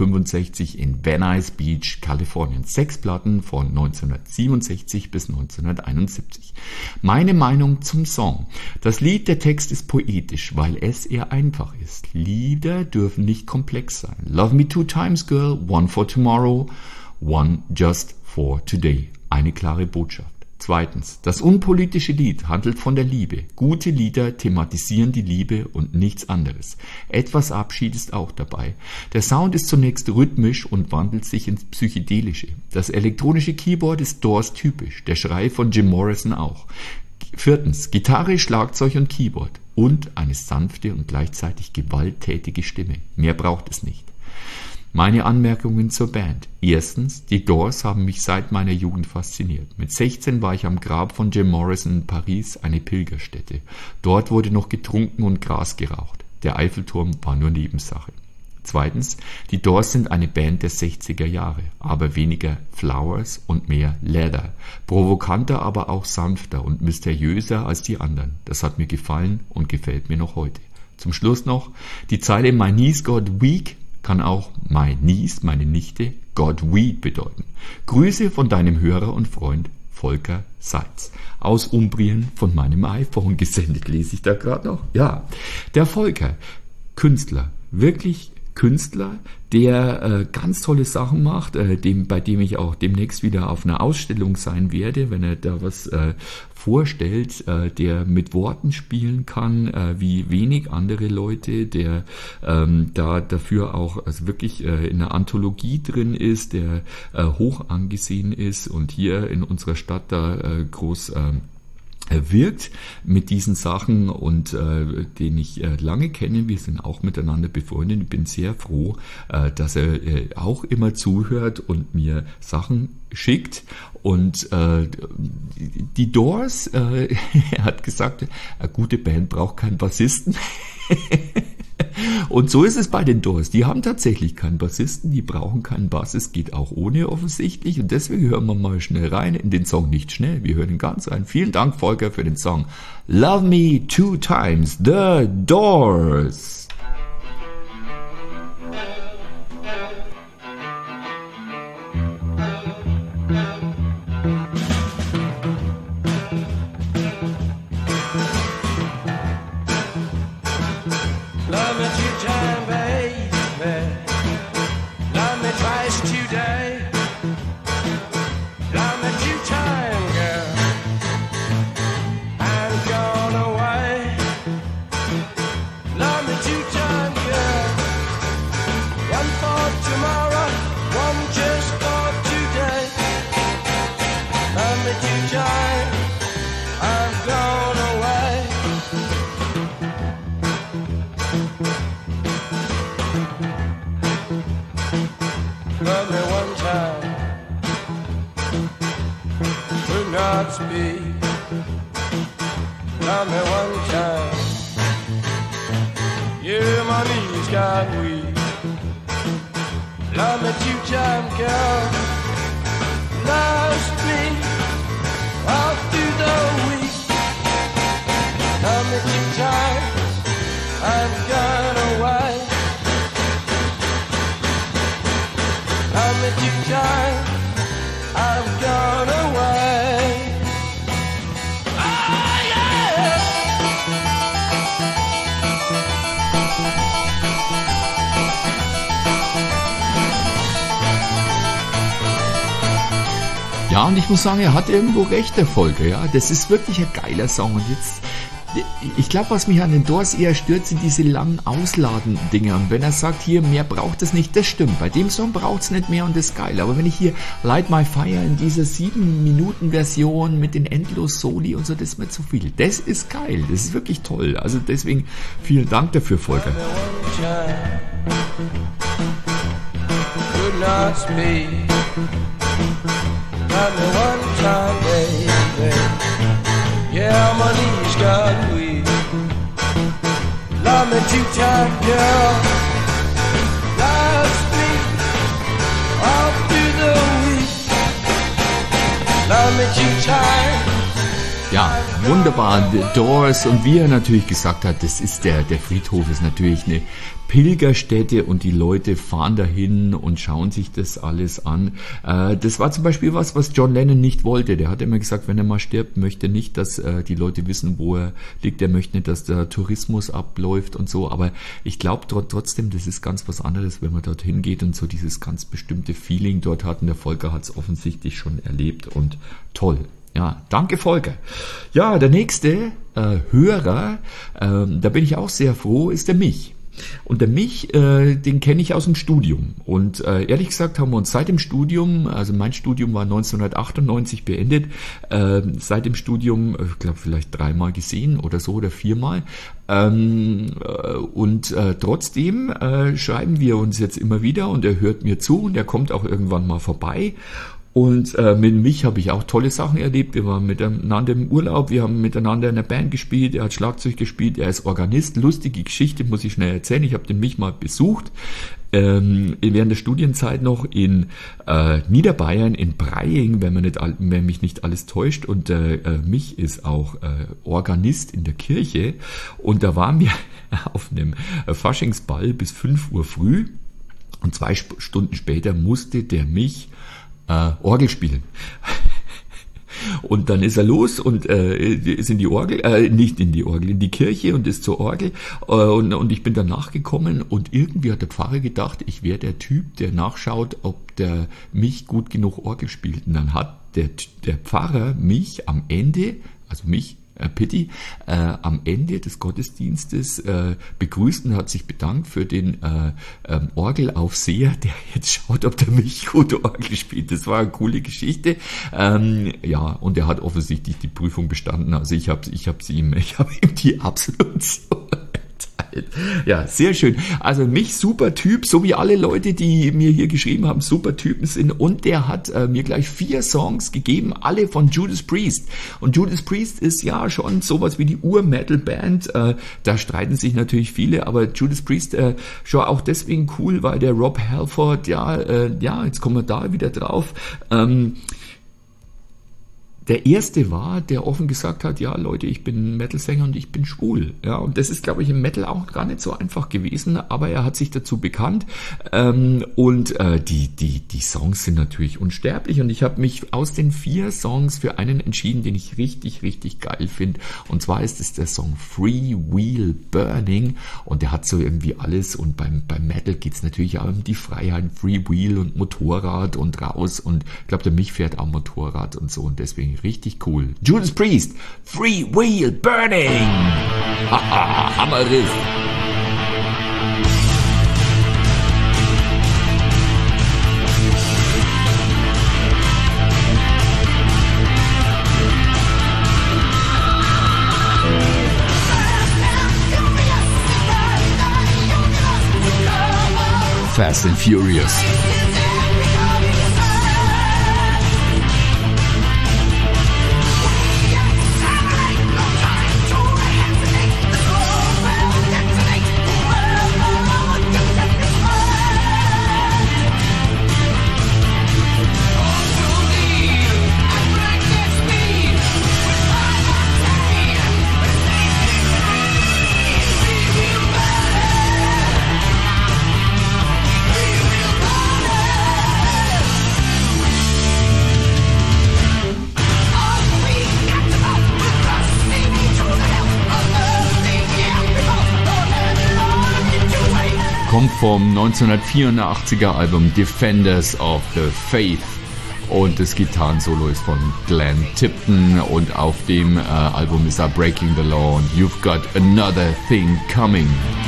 in Venice Beach, Kalifornien. Sechs Platten von neunzehnhundertsiebenundsechzig bis neunzehnhunderteinundsiebzig. Meine Meinung zum Song. Das Lied, der Text ist poetisch, weil es eher einfach ist. Lieder dürfen nicht komplex sein. Love me two times, girl, one for tomorrow, one just for today. Eine klare Botschaft. Zweitens, das unpolitische Lied handelt von der Liebe. Gute Lieder thematisieren die Liebe und nichts anderes. Etwas Abschied ist auch dabei. Der Sound ist zunächst rhythmisch und wandelt sich ins Psychedelische. Das elektronische Keyboard ist Doors typisch, der Schrei von Jim Morrison auch. Viertens, Gitarre, Schlagzeug und Keyboard und eine sanfte und gleichzeitig gewalttätige Stimme. Mehr braucht es nicht. Meine Anmerkungen zur Band. Erstens, die Doors haben mich seit meiner Jugend fasziniert. Mit sechzehn war ich am Grab von Jim Morrison in Paris, eine Pilgerstätte. Dort wurde noch getrunken und Gras geraucht. Der Eiffelturm war nur Nebensache. Zweitens, die Doors sind eine Band der sechziger Jahre, aber weniger Flowers und mehr Leather. Provokanter, aber auch sanfter und mysteriöser als die anderen. Das hat mir gefallen und gefällt mir noch heute. Zum Schluss noch, die Zeile My Knees Got Weak kann auch My Niece, meine Nichte, got weed bedeuten. Grüße von deinem Hörer und Freund Volker Seitz. Aus Umbrien von meinem iPhone gesendet, lese ich da gerade noch. Ja, der Volker, Künstler, wirklich Künstler, der äh, ganz tolle Sachen macht, äh, dem, bei dem ich auch demnächst wieder auf einer Ausstellung sein werde, wenn er da was äh, vorstellt, äh, der mit Worten spielen kann, äh, wie wenig andere Leute, der ähm, da dafür auch also wirklich äh, in einer Anthologie drin ist, der äh, hoch angesehen ist und hier in unserer Stadt da äh, groß äh, wirkt mit diesen Sachen und äh, den ich äh, lange kenne. Wir sind auch miteinander befreundet. Ich bin sehr froh, äh, dass er äh, auch immer zuhört und mir Sachen schickt. Und äh, die Doors, äh, er hat gesagt, eine gute Band braucht keinen Bassisten. Und so ist es bei den Doors. Die haben tatsächlich keinen Bassisten, die brauchen keinen Bass. Es geht auch ohne offensichtlich. Und deswegen hören wir mal schnell rein in den Song. Nicht schnell, wir hören ihn ganz rein. Vielen Dank, Volker, für den Song Love Me Two Times, The Doors. Love me one time. Yeah, my knees got weak. Love me two times, girl. Last me all through the week. Love me two times. I've got a wife. Love me two times. I've got a wife. Oh yeah. Ja, und ich muss sagen, er hat irgendwo recht, der Volker. Ja, das ist wirklich ein geiler Song. Und jetzt, ich glaube, was mich an den Doors eher stört, sind diese langen Ausladen-Dinger. Und wenn er sagt, hier, mehr braucht es nicht, das stimmt. Bei dem Song braucht es nicht mehr und das ist geil. Aber wenn ich hier Light My Fire in dieser sieben Minuten Version mit den Endlos-Soli und so, das ist mir zu viel. Das ist geil. Das ist wirklich toll. Also deswegen vielen Dank dafür, Volker. Love me one time, baby. Yeah, my knees got weak. Love me two times, girl. Last me all through the week. Love me two times. Ja, wunderbar. The Doors. Und wie er natürlich gesagt hat, das ist der, der Friedhof ist natürlich eine Pilgerstätte und die Leute fahren dahin und schauen sich das alles an. Äh, das war zum Beispiel was, was John Lennon nicht wollte. Der hat immer gesagt, wenn er mal stirbt, möchte er nicht, dass äh, die Leute wissen, wo er liegt. Er möchte nicht, dass der Tourismus abläuft und so. Aber ich glaube trotzdem, das ist ganz was anderes, wenn man dorthin geht und so dieses ganz bestimmte Feeling dort hat. Und der Volker hat es offensichtlich schon erlebt und toll. Ja, danke Volker. Ja, der nächste äh, Hörer, äh, da bin ich auch sehr froh, ist der Mich. Und der Mich, äh, den kenne ich aus dem Studium. Und äh, ehrlich gesagt haben wir uns seit dem Studium, also mein Studium war neunzehnhundertachtundneunzig beendet, äh, seit dem Studium, ich glaube vielleicht dreimal gesehen oder so oder viermal. Ähm, äh, und äh, trotzdem äh, schreiben wir uns jetzt immer wieder und er hört mir zu und er kommt auch irgendwann mal vorbei. Und äh, mit Mich habe ich auch tolle Sachen erlebt. Wir waren miteinander im Urlaub, wir haben miteinander in einer Band gespielt, er hat Schlagzeug gespielt, er ist Organist. Lustige Geschichte, muss ich schnell erzählen. Ich habe den Mich mal besucht, ähm, während der Studienzeit noch in äh, Niederbayern, in Breying, wenn, man nicht, wenn mich nicht alles täuscht. Und äh, Mich ist auch äh, Organist in der Kirche. Und da waren wir auf einem Faschingsball bis fünf Uhr früh. Und zwei Sp- Stunden später musste der Mich Äh, Orgel spielen. Und dann ist er los und äh, ist in die Orgel, äh, nicht in die Orgel, in die Kirche und ist zur Orgel. Äh, und, und ich bin dann nachgekommen und irgendwie hat der Pfarrer gedacht, ich wäre der Typ, der nachschaut, ob der Mich gut genug Orgel spielt. Und dann hat der, der Pfarrer mich am Ende, also mich, Pitti, äh, am Ende des Gottesdienstes äh, begrüßt und hat sich bedankt für den äh, ähm, Orgelaufseher, der jetzt schaut, ob der Mich gute Orgel spielt. Das war eine coole Geschichte. Ähm, ja, und er hat offensichtlich die Prüfung bestanden. Also ich habe ich hab's ihm, ich habe ihm die Absolution. Ja, sehr schön. Also Mich, super Typ, so wie alle Leute, die mir hier geschrieben haben, super Typen sind. Und der hat äh, mir gleich vier Songs gegeben, alle von Judas Priest. Und Judas Priest ist ja schon sowas wie die Ur-Metal-Band. Äh, da streiten sich natürlich viele, aber Judas Priest äh, schon auch deswegen cool, weil der Rob Halford, ja, äh, ja, jetzt kommen wir da wieder drauf, ähm, der erste war, der offen gesagt hat, ja Leute, ich bin Metal-Sänger und ich bin schwul. Ja, und das ist, glaube ich, im Metal auch gar nicht so einfach gewesen, aber er hat sich dazu bekannt. Ähm, und äh, die, die, die Songs sind natürlich unsterblich und ich habe mich aus den vier Songs für einen entschieden, den ich richtig, richtig geil finde. Und zwar ist es der Song Free Wheel Burning und der hat so irgendwie alles und beim, beim Metal geht's natürlich auch um die Freiheit, Free Wheel und Motorrad und raus und ich glaube, der Mich fährt auch Motorrad und so und deswegen richtig cool. Judas Priest, Free Wheel Burning. Haha, Hammerriff. Fast and Furious. kommt vom neunzehnhundertvierundachtziger Album Defenders of the Faith und das Gitarrensolo ist von Glenn Tipton und auf dem äh, Album ist er Breaking the Law und You've Got Another Thing Coming.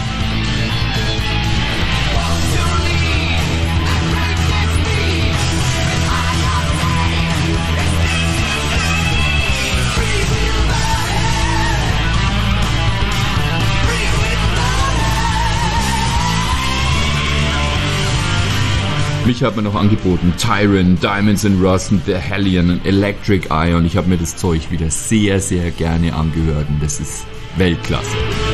Mich hat man noch angeboten Tyrant, Diamonds and Rust, The Hellion und Electric Eye und ich habe mir das Zeug wieder sehr, sehr gerne angehört und das ist Weltklasse.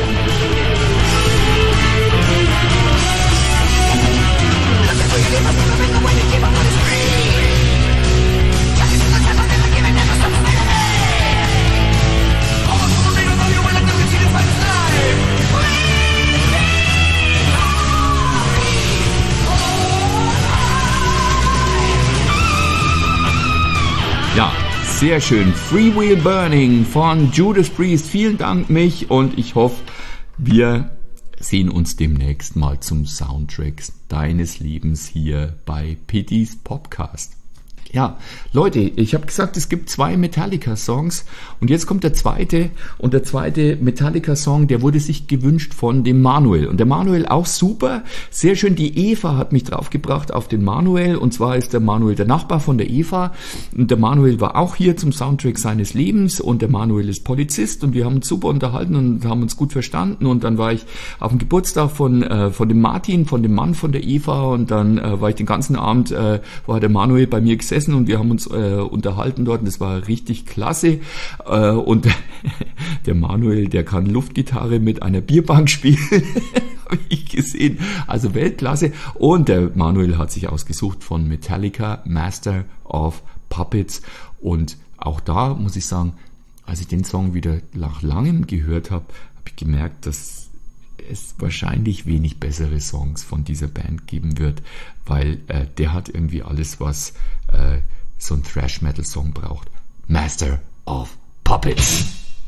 Ja, sehr schön. Free Wheel Burning von Judas Priest. Vielen Dank, mich, und ich hoffe, wir sehen uns demnächst mal zum Soundtrack deines Lebens hier bei Pittys Podcast. Ja, Leute, ich habe gesagt, es gibt zwei Metallica-Songs und jetzt kommt der zweite und der zweite Metallica-Song, der wurde sich gewünscht von dem Manuel und der Manuel auch super, sehr schön, die Eva hat mich draufgebracht auf den Manuel und zwar ist der Manuel der Nachbar von der Eva und der Manuel war auch hier zum Soundtrack seines Lebens und der Manuel ist Polizist und wir haben uns super unterhalten und haben uns gut verstanden und dann war ich auf dem Geburtstag von äh, von dem Martin, von dem Mann von der Eva und dann äh, war ich den ganzen Abend, äh, war der Manuel bei mir gesessen und wir haben uns äh, unterhalten dort und das war richtig klasse äh, und der Manuel, der kann Luftgitarre mit einer Bierbank spielen, habe ich gesehen, also Weltklasse und der Manuel hat sich ausgesucht von Metallica, Master of Puppets und auch da muss ich sagen, als ich den Song wieder nach langem gehört habe, habe ich gemerkt, dass es wahrscheinlich wenig bessere Songs von dieser Band geben wird, weil äh, der hat irgendwie alles, was äh, so ein Thrash-Metal-Song braucht. Master of Puppets.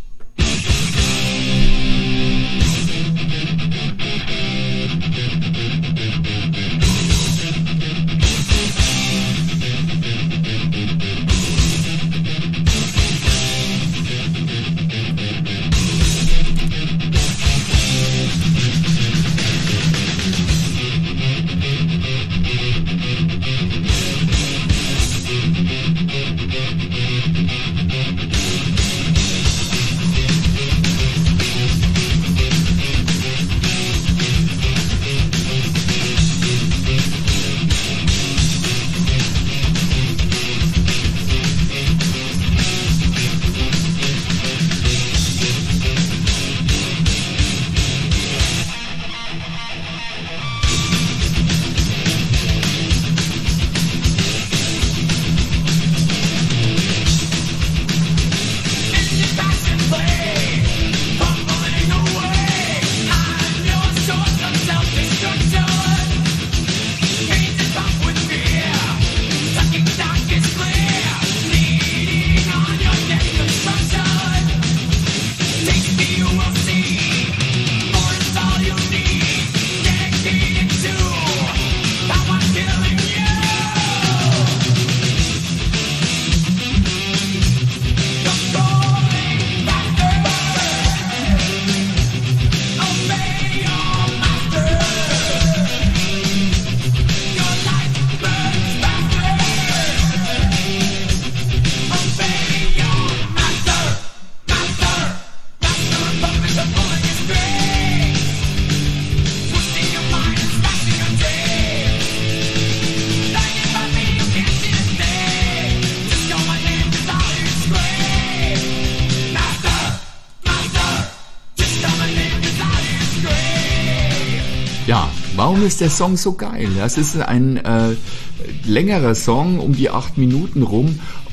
Ja, warum ist der Song so geil? Das ist ein äh, längerer Song, um die acht Minuten rum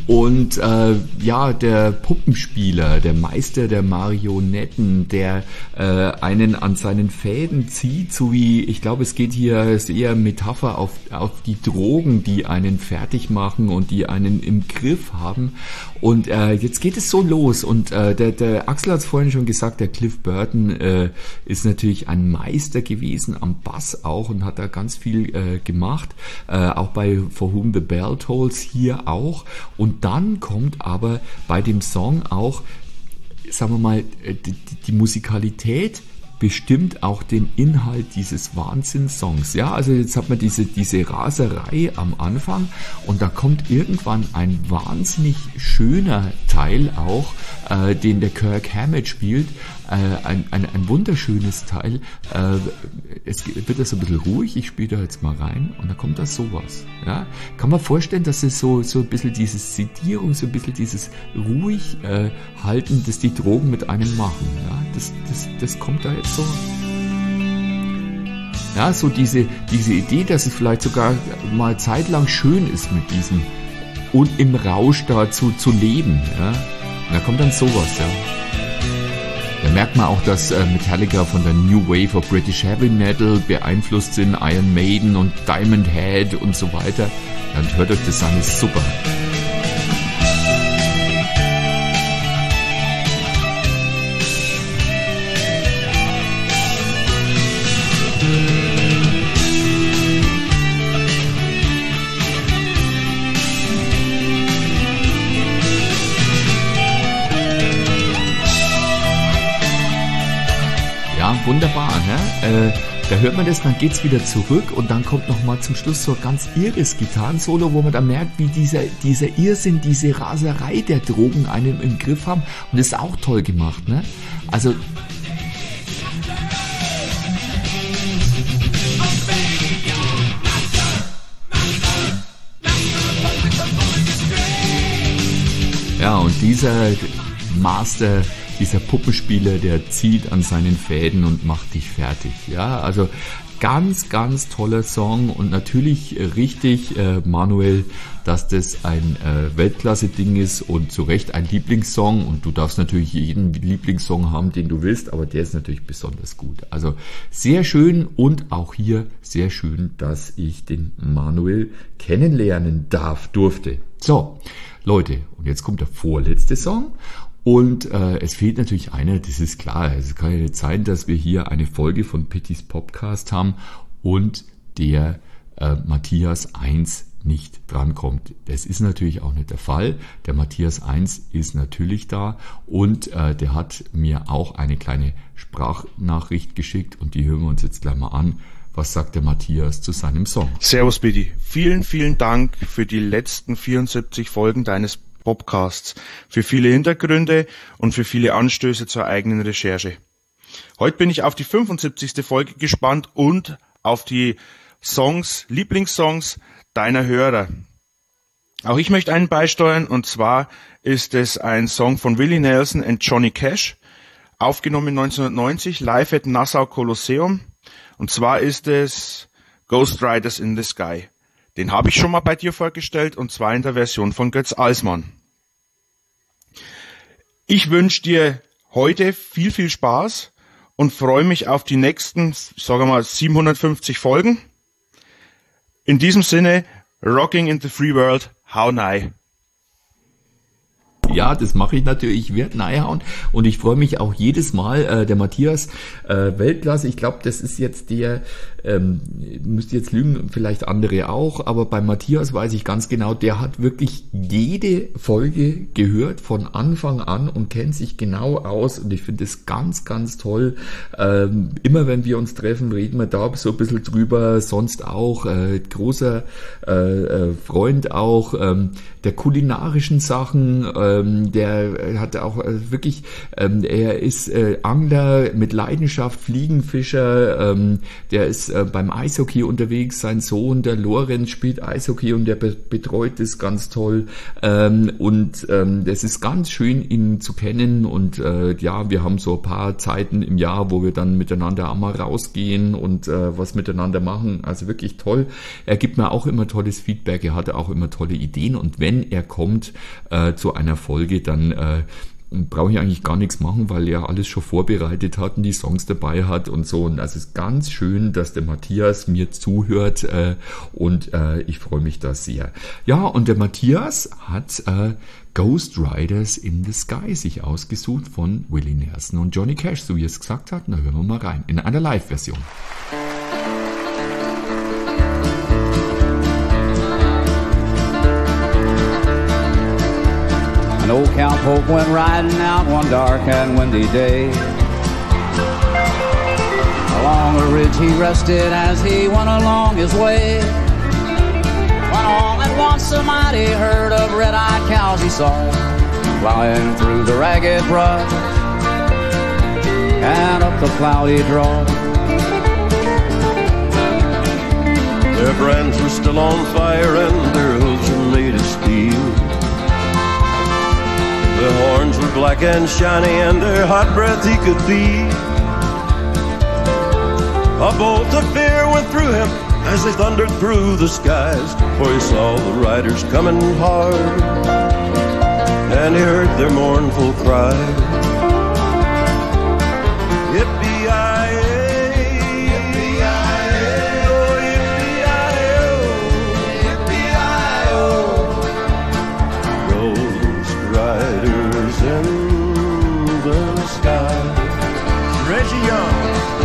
Und äh, ja, der Puppenspieler, der Meister der Marionetten, der äh, einen an seinen Fäden zieht, so wie, ich glaube, es geht hier ist eher Metapher auf, auf die Drogen, die einen fertig machen und die einen im Griff haben. Und äh, jetzt geht es so los. Und äh, der, der Axel hat es vorhin schon gesagt, der Cliff Burton äh, ist natürlich ein Meister gewesen am Bass auch und hat da ganz viel äh, gemacht. Äh, auch bei For Whom the Bell Tolls hier auch. Und dann kommt aber bei dem Song auch, sagen wir mal, die, die Musikalität bestimmt auch den Inhalt dieses Wahnsinnssongs. Ja, also jetzt hat man diese, diese Raserei am Anfang und da kommt irgendwann ein wahnsinnig schöner Teil auch, äh, den der Kirk Hammett spielt, äh, ein, ein, ein wunderschönes Teil. Äh, es wird da so ein bisschen ruhig, ich spiele da jetzt mal rein und da kommt da sowas. Ja, kann man vorstellen, dass es so, so ein bisschen dieses Sedierung, so ein bisschen dieses ruhig äh, halten, das die Drogen mit einem machen. Ja, das, das, das kommt da jetzt so. Ja, so diese, diese Idee, dass es vielleicht sogar mal zeitlang schön ist mit diesem und im Rausch da zu, zu leben. Ja, und da kommt dann sowas, ja. Da merkt man auch, dass äh, Metallica von der New Wave of British Heavy Metal beeinflusst sind, Iron Maiden und Diamond Head und so weiter. Ja, und hört euch das an, ist super. Wunderbar, ne? Äh, da hört man das, dann geht's wieder zurück und dann kommt nochmal zum Schluss so ein ganz irres Gitarrensolo, wo man dann merkt, wie dieser, dieser Irrsinn, diese Raserei der Drogen einen im Griff haben und das ist auch toll gemacht, ne? Also ja, und dieser Master, dieser Puppenspieler, der zieht an seinen Fäden und macht dich fertig. Ja, also ganz, ganz toller Song und natürlich richtig, äh, Manuel, dass das ein äh, Weltklasse-Ding ist und zu Recht ein Lieblingssong und du darfst natürlich jeden Lieblingssong haben, den du willst, aber der ist natürlich besonders gut. Also sehr schön und auch hier sehr schön, dass ich den Manuel kennenlernen darf, durfte. So, Leute, und jetzt kommt der vorletzte Song. Und äh, es fehlt natürlich einer, das ist klar, es kann ja nicht sein, dass wir hier eine Folge von Pittys Podcast haben und der äh, Matthias eins nicht drankommt. Das ist natürlich auch nicht der Fall. Der Matthias eins ist natürlich da und äh, der hat mir auch eine kleine Sprachnachricht geschickt und die hören wir uns jetzt gleich mal an. Was sagt der Matthias zu seinem Song? Servus Pitti, vielen, vielen Dank für die letzten vierundsiebzig Folgen deines Podcasts, für viele Hintergründe und für viele Anstöße zur eigenen Recherche. Heute bin ich auf die fünfundsiebzigste Folge gespannt und auf die Songs, Lieblingssongs deiner Hörer. Auch ich möchte einen beisteuern und zwar ist es ein Song von Willie Nelson und Johnny Cash, aufgenommen neunzehnhundertneunzig, live at Nassau Kolosseum und zwar ist es Ghost Riders in the Sky. Den habe ich schon mal bei dir vorgestellt und zwar in der Version von Götz Alsmann. Ich wünsche dir heute viel, viel Spaß und freue mich auf die nächsten, sagen wir mal, siebenhundertfünfzig Folgen. In diesem Sinne, Rocking in the Free World, hau nei. Ja, das mache ich natürlich, ich werde reinhauen und ich freue mich auch jedes Mal, äh, der Matthias, äh, Weltklasse, ich glaube, das ist jetzt der, ähm, müsst jetzt lügen, vielleicht andere auch, aber bei Matthias weiß ich ganz genau, der hat wirklich jede Folge gehört von Anfang an und kennt sich genau aus und ich finde es ganz, ganz toll. Ähm, immer wenn wir uns treffen, reden wir da so ein bisschen drüber, sonst auch, äh, großer äh, äh, Freund auch ähm, der kulinarischen Sachen, äh, der hat auch wirklich, ähm, er ist äh, Angler mit Leidenschaft, Fliegenfischer, ähm, der ist ist äh, beim Eishockey unterwegs. Sein Sohn, der Lorenz, spielt Eishockey und der be- betreut es ganz toll. Ähm, und ähm, es ist ganz schön, ihn zu kennen. Und äh, ja, wir haben so ein paar Zeiten im Jahr, wo wir dann miteinander auch mal rausgehen und äh, was miteinander machen. Also wirklich toll. Er gibt mir auch immer tolles Feedback. Er hatte auch immer tolle Ideen. Und wenn er kommt äh, zu einer Folge, dann äh, brauche ich eigentlich gar nichts machen, weil er alles schon vorbereitet hat und die Songs dabei hat und so. Und das ist ganz schön, dass der Matthias mir zuhört äh, und äh, ich freue mich da sehr. Ja, und der Matthias hat äh, Ghost Riders in the Sky sich ausgesucht von Willie Nelson und Johnny Cash, so wie er es gesagt hat. Na, hören wir mal rein in einer Live-Version. An old cowpoke went riding out one dark and windy day. Along a ridge he rested as he went along his way. When all at once a mighty herd of red-eyed cows he saw, flying through the ragged brush and up the cloudy draw. Their brands were still on fire and their hooves were made of steel. Their horns were black and shiny and their hot breath he could feel. A bolt of fear went through him as they thundered through the skies, for he saw the riders coming hard and he heard their mournful cry. Yippee-yi-yi, yippee-yi-yi, oh, yippee-yi-yi, yippee-yi-yi. Ghost riders in the sky. Reggie Young.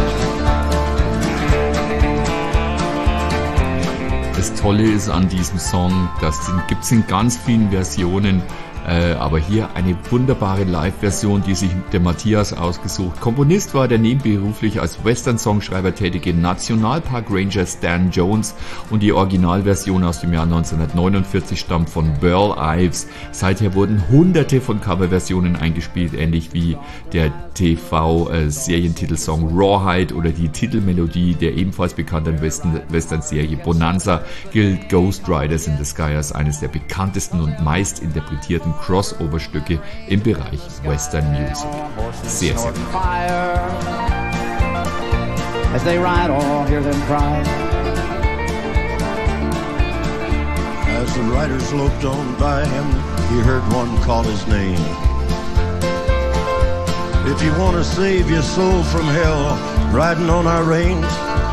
Das Tolle ist an diesem Song, das gibt es in ganz vielen Versionen, äh, aber hier eine wunderbare Live-Version, die sich der Matthias ausgesucht. Komponist war der nebenberuflich als Western-Songschreiber tätige Nationalpark Ranger Stan Jones und die Originalversion aus dem Jahr neunzehnhundertneunundvierzig stammt von Burl Ives. Seither wurden hunderte von Coverversionen eingespielt, ähnlich wie der T V-Serientitelsong Rawhide oder die Titelmelodie der ebenfalls bekannten Western-Serie Bonanza gilt Ghost Riders in the Sky als eines der bekanntesten und meist interpretierten Crossover-Stücke im Bereich Western Music. Sehr, sehr gut. As they ride, all hear them cry. As the riders loped on by him, he heard one call his name. If you want to save your soul from hell, riding on our reins,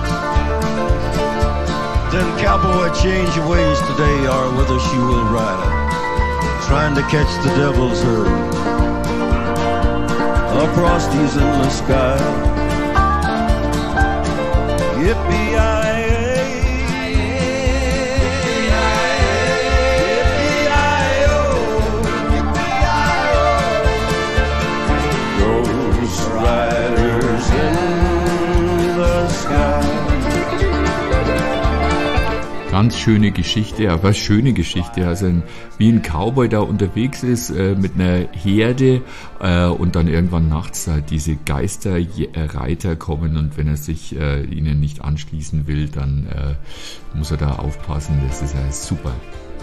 then cowboy, change your ways today, or with us you will ride, trying to catch the devil's herd across these endless skies. Yippee-yi-yi, yippee-yi-yi-oh, yippee-yi-yi-oh. Ghost riders in the sky. Ganz schöne Geschichte, aber schöne Geschichte, also ein, wie ein Cowboy da unterwegs ist äh, mit einer Herde äh, und dann irgendwann nachts halt diese Geisterreiter kommen und wenn er sich äh, ihnen nicht anschließen will, dann äh, muss er da aufpassen, das ist ja super.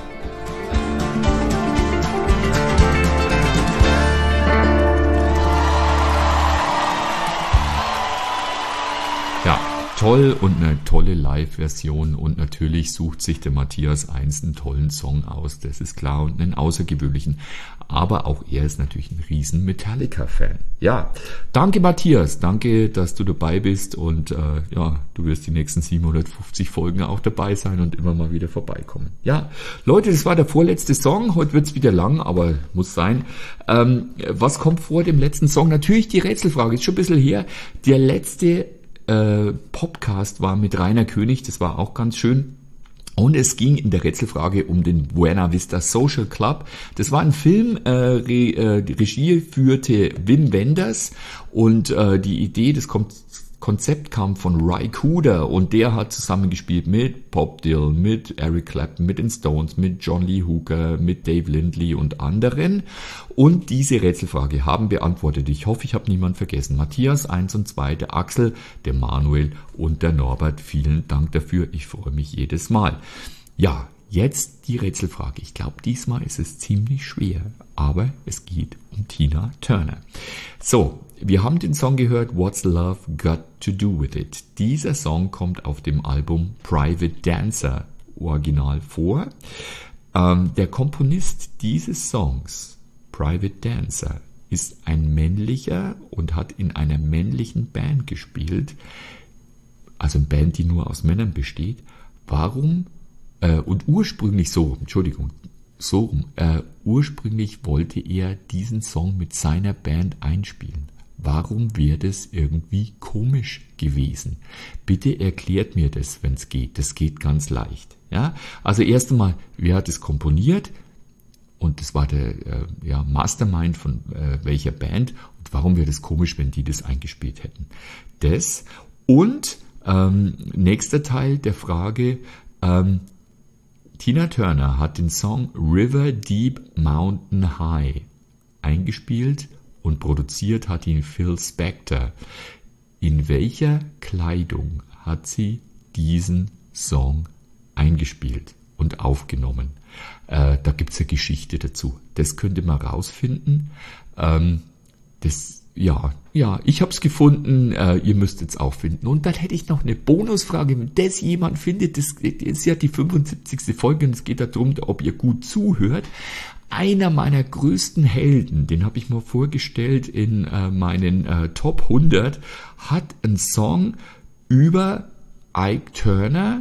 Ja, toll und eine tolle Live-Version und natürlich sucht sich der Matthias eins einen tollen Song aus, das ist klar, und einen außergewöhnlichen. Aber auch er ist natürlich ein riesen Metallica-Fan. Ja, danke Matthias, danke, dass du dabei bist und äh, ja, du wirst die nächsten siebenhundertfünfzig Folgen auch dabei sein und immer mal wieder vorbeikommen. Ja, Leute, das war der vorletzte Song, heute wird's wieder lang, aber muss sein. Ähm, was kommt vor dem letzten Song? Natürlich die Rätselfrage, ist schon ein bisschen her. Der letzte äh, Podcast war mit Rainer König, das war auch ganz schön. Und es ging in der Rätselfrage um den Buena Vista Social Club. Das war ein Film, äh, Re, äh, die Regie führte Wim Wenders und äh, die Idee, das kommt Konzept kam von Ry Cooder und der hat zusammengespielt mit Bob Dylan, mit Eric Clapton, mit den Stones, mit John Lee Hooker, mit Dave Lindley und anderen. Und diese Rätselfrage haben beantwortet. Ich hoffe, ich habe niemanden vergessen. Matthias eins und zwei, der Axel, der Manuel und der Norbert. Vielen Dank dafür. Ich freue mich jedes Mal. Ja, jetzt die Rätselfrage. Ich glaube, diesmal ist es ziemlich schwer, aber es geht um Tina Turner. So, wir haben den Song gehört, What's Love Got to Do With It. Dieser Song kommt auf dem Album Private Dancer original vor. Ähm, der Komponist dieses Songs, Private Dancer, ist ein männlicher und hat in einer männlichen Band gespielt, also eine Band, die nur aus Männern besteht. Warum? Äh, und ursprünglich so, Entschuldigung, so rum, äh, ursprünglich wollte er diesen Song mit seiner Band einspielen. Warum wäre das irgendwie komisch gewesen? Bitte erklärt mir das, wenn es geht. Das geht ganz leicht. Ja? Also erst einmal, wer hat es komponiert? Und das war der äh, ja, Mastermind von äh, welcher Band. Und warum wäre das komisch, wenn die das eingespielt hätten? Das. Und ähm, nächster Teil der Frage, ähm, Tina Turner hat den Song River Deep Mountain High eingespielt und produziert hat ihn Phil Spector. In welcher Kleidung hat sie diesen Song eingespielt und aufgenommen? Äh, da gibt es eine Geschichte dazu. Das könnt ihr mal rausfinden. Ähm, das, ja, ja, ich habe es gefunden. Äh, ihr müsst es auch finden. Und dann hätte ich noch eine Bonusfrage. Wenn das jemand findet, das ist ja die fünfundsiebzigste Folge und es geht darum, ob ihr gut zuhört. Einer meiner größten Helden, den habe ich mal vorgestellt in äh, meinen äh, Top hundert, hat einen Song über Ike Turner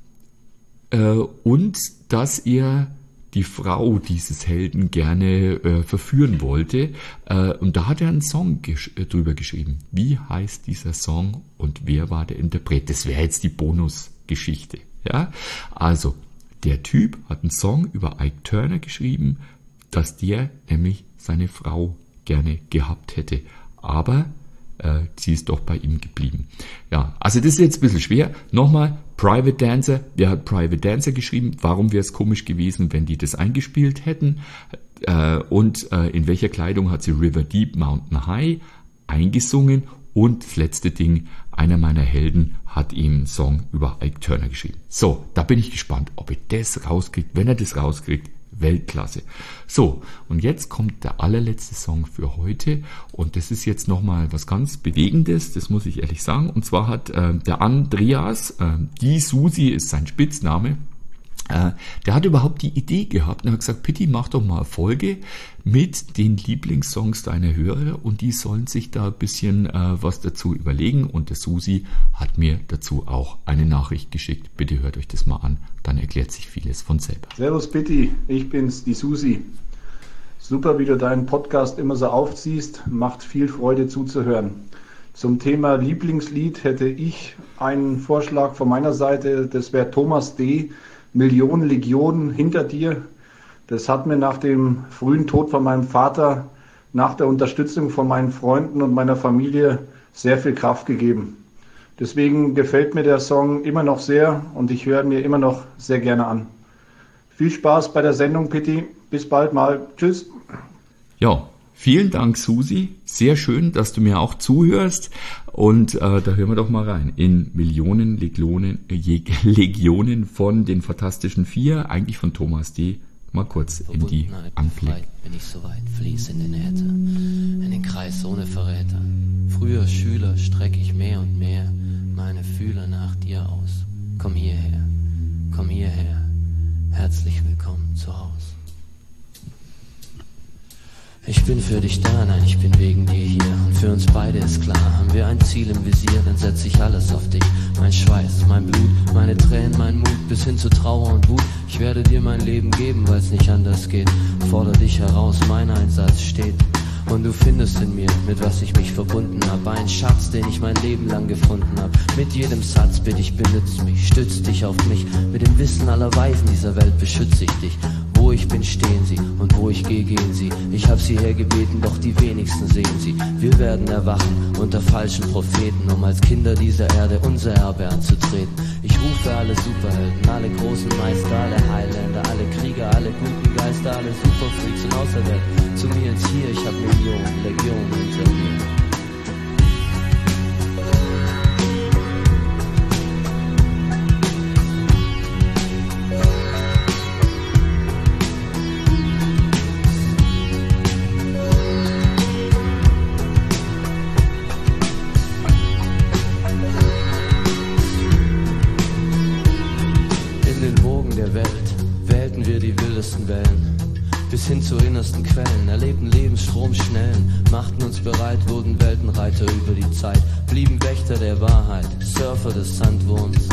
äh, und dass er die Frau dieses Helden gerne äh, verführen wollte. Äh, und da hat er einen Song gesch- äh, drüber geschrieben. Wie heißt dieser Song und wer war der Interpret? Das wäre jetzt die Bonusgeschichte. Ja? Also, der Typ hat einen Song über Ike Turner geschrieben, dass der nämlich seine Frau gerne gehabt hätte. Aber äh, sie ist doch bei ihm geblieben. Ja, also das ist jetzt ein bisschen schwer. Nochmal, Private Dancer, der hat Private Dancer geschrieben. Warum wäre es komisch gewesen, wenn die das eingespielt hätten? Äh, und äh, in welcher Kleidung hat sie River Deep Mountain High eingesungen? Und das letzte Ding, einer meiner Helden hat ihm einen Song über Ike Turner geschrieben. So, da bin ich gespannt, ob er das rauskriegt. Wenn er das rauskriegt, Weltklasse. So, und jetzt kommt der allerletzte Song für heute und das ist jetzt nochmal was ganz Bewegendes, das muss ich ehrlich sagen. Und zwar hat äh, der Andreas, äh, die Susi ist sein Spitzname, äh, der hat überhaupt die Idee gehabt und hat gesagt, Pitti, mach doch mal eine Folge mit den Lieblingssongs deiner Hörer und die sollen sich da ein bisschen äh, was dazu überlegen und der Susi hat mir dazu auch eine Nachricht geschickt. Bitte hört euch das mal an, dann erklärt sich vieles von selber. Servus Pitti, ich bin's, die Susi. Super, wie du deinen Podcast immer so aufziehst, macht viel Freude zuzuhören. Zum Thema Lieblingslied hätte ich einen Vorschlag von meiner Seite, das wäre Thomas D., Millionen Legionen hinter dir. Das hat mir nach dem frühen Tod von meinem Vater, nach der Unterstützung von meinen Freunden und meiner Familie sehr viel Kraft gegeben. Deswegen gefällt mir der Song immer noch sehr und ich höre ihn mir immer noch sehr gerne an. Viel Spaß bei der Sendung, Pitti. Bis bald mal. Tschüss. Ja, vielen Dank, Susi. Sehr schön, dass du mir auch zuhörst. Und äh, da hören wir doch mal rein. In Millionen Legionen, äh, Legionen von den Fantastischen Vier, eigentlich von Thomas D., mal kurz in die Anklick. Bin ich so weit, fließ in den Äther, in den Kreis ohne Verräter. Früher Schüler streck ich mehr und mehr meine Fühler nach dir aus. Komm hierher, komm hierher, herzlich willkommen zu Haus. Ich bin für dich da, nein, ich bin wegen dir hier. Und für uns beide ist klar, haben wir ein Ziel im Visier, dann setz ich alles auf dich. Mein Schweiß, mein Blut, meine Tränen, mein Mut, bis hin zu Trauer und Wut. Ich werde dir mein Leben geben, weil's nicht anders geht. Forder dich heraus, mein Einsatz steht. Und du findest in mir, mit was ich mich verbunden hab, einen Schatz, den ich mein Leben lang gefunden hab. Mit jedem Satz bitte ich, benütz mich, stütz dich auf mich. Mit dem Wissen aller Weisen dieser Welt beschütze ich dich. Wo Wo ich bin, stehen sie, und wo ich gehe, gehen sie. Ich hab sie hergebeten, doch die wenigsten sehen sie. Wir werden erwachen unter falschen Propheten, um als Kinder dieser Erde unser Erbe anzutreten. Ich rufe alle Superhelden, alle großen Meister, alle Highlander, alle Krieger, alle guten Geister, alle Superfreaks und Außerwelt zu mir ins Hier. Ich hab Millionen, Legionen hinter mir. Bis hin zu innersten Quellen, erlebten Lebensstromschnellen, machten uns bereit, wurden Weltenreiter über die Zeit, blieben Wächter der Wahrheit, Surfer des Sandwurms.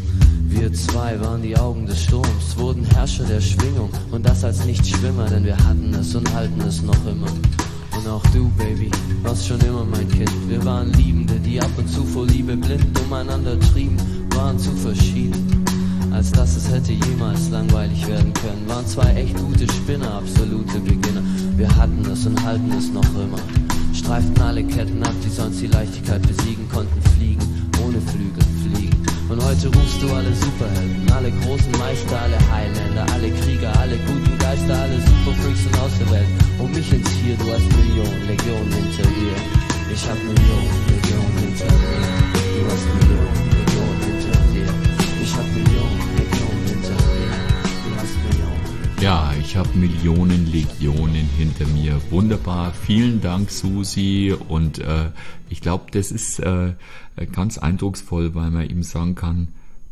Wir zwei waren die Augen des Sturms, wurden Herrscher der Schwingung und das als Nichtschwimmer, denn wir hatten es und halten es noch immer. Und auch du, Baby, warst schon immer mein Kind. Wir waren Liebende, die ab und zu vor Liebe blind umeinander trieben, waren zu verschieden, als dass es hätte jemals langweilig werden können. Waren zwei echt gute Spinner, absolute Beginner. Wir hatten es und halten es noch immer. Streiften alle Ketten ab, die sonst die Leichtigkeit besiegen, konnten fliegen, ohne Flügel fliegen. Und heute rufst du alle Superhelden, alle großen Meister, alle Highlander, alle Krieger, alle guten Geister, alle Superfreaks und aus der Welt. Um mich ins Hier, du hast Millionen, Legionen hinter dir. Ich hab Millionen, Legionen hinter mir. Du hast Millionen, Legionen hinter dir. Ich hab Millionen, Legionen hinter mir. Du hast Millionen. Ja, ich habe Millionen Legionen hinter mir. Wunderbar. Vielen Dank, Susi. Und äh, ich glaube, das ist äh, ganz eindrucksvoll, weil man eben sagen kann,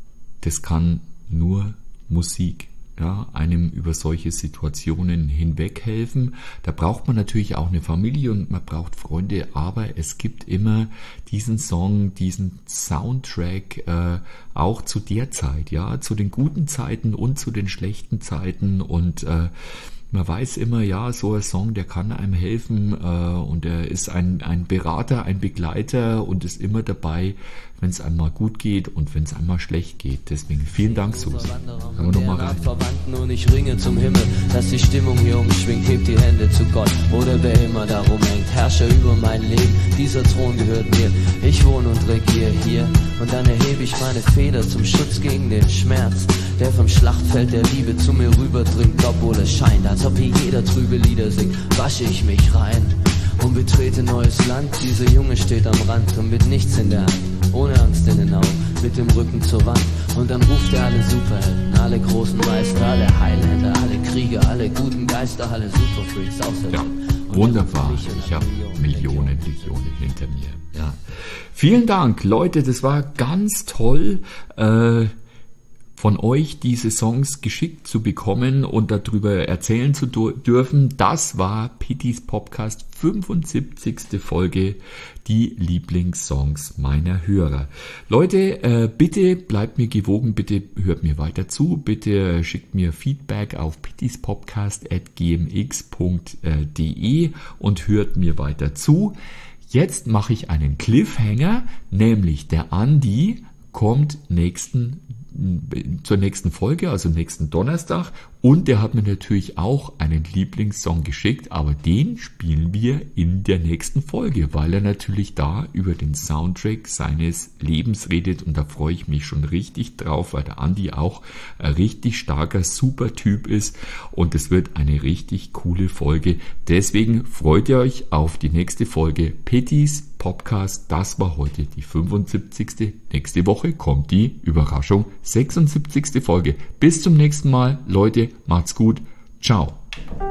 das kann nur Musik, ja, einem über solche Situationen hinweg helfen. Da braucht man natürlich auch eine Familie und man braucht Freunde, aber es gibt immer diesen Song, diesen Soundtrack, äh, auch zu der Zeit, ja, zu den guten Zeiten und zu den schlechten Zeiten, und äh, man weiß immer, ja, so ein Song, der kann einem helfen, äh, und er ist ein, ein Berater, ein Begleiter und ist immer dabei, wenn es einmal gut geht und wenn es einmal schlecht geht. Deswegen vielen Dank, Susi. Hören wir nochmal rein. Verwandten und ich ringe zum Himmel, dass die Stimmung hier umschwingt, hebt die Hände zu Gott oder wer immer darum hängt. Herrscher über mein Leben, dieser Thron gehört mir. Ich wohne und regiere hier und dann erhebe ich meine Feder zum Schutz gegen den Schmerz, der vom Schlachtfeld der Liebe zu mir rüberdringt. Obwohl es scheint, als ob hier jeder trübe Lieder singt, wasche ich mich rein und betrete neues Land. Dieser Junge steht am Rand und mit nichts in der Hand, ohne Angst in den Augen, mit dem Rücken zur Wand. Und dann ruft er alle Superhelden, alle großen Meister, alle Highlander, alle Krieger, alle guten Geister, alle Superfreaks aus der Ja, Welt. wunderbar. Ich habe Millionen, Millionen hinter mir. Ja. Vielen Dank, Leute. Das war ganz toll, äh, von euch diese Songs geschickt zu bekommen und darüber erzählen zu dürfen. Das war Pittys Podcast fünfundsiebzigste Folge, die Lieblingssongs meiner Hörer. Leute, äh, bitte bleibt mir gewogen, bitte hört mir weiter zu, bitte schickt mir Feedback auf pittyspodcast at g m x punkt d e und hört mir weiter zu. Jetzt mache ich einen Cliffhanger, nämlich der Andi kommt nächsten zur nächsten Folge, also nächsten Donnerstag, und der hat mir natürlich auch einen Lieblingssong geschickt, aber den spielen wir in der nächsten Folge, weil er natürlich da über den Soundtrack seines Lebens redet, und da freue ich mich schon richtig drauf, weil der Andi auch ein richtig starker, super Typ ist, und es wird eine richtig coole Folge. Deswegen freut ihr euch auf die nächste Folge Pittys Podcast. Das war heute die fünfundsiebzigste. Nächste Woche kommt die Überraschung sechsundsiebzigste Folge. Bis zum nächsten Mal, Leute, macht's gut. Ciao.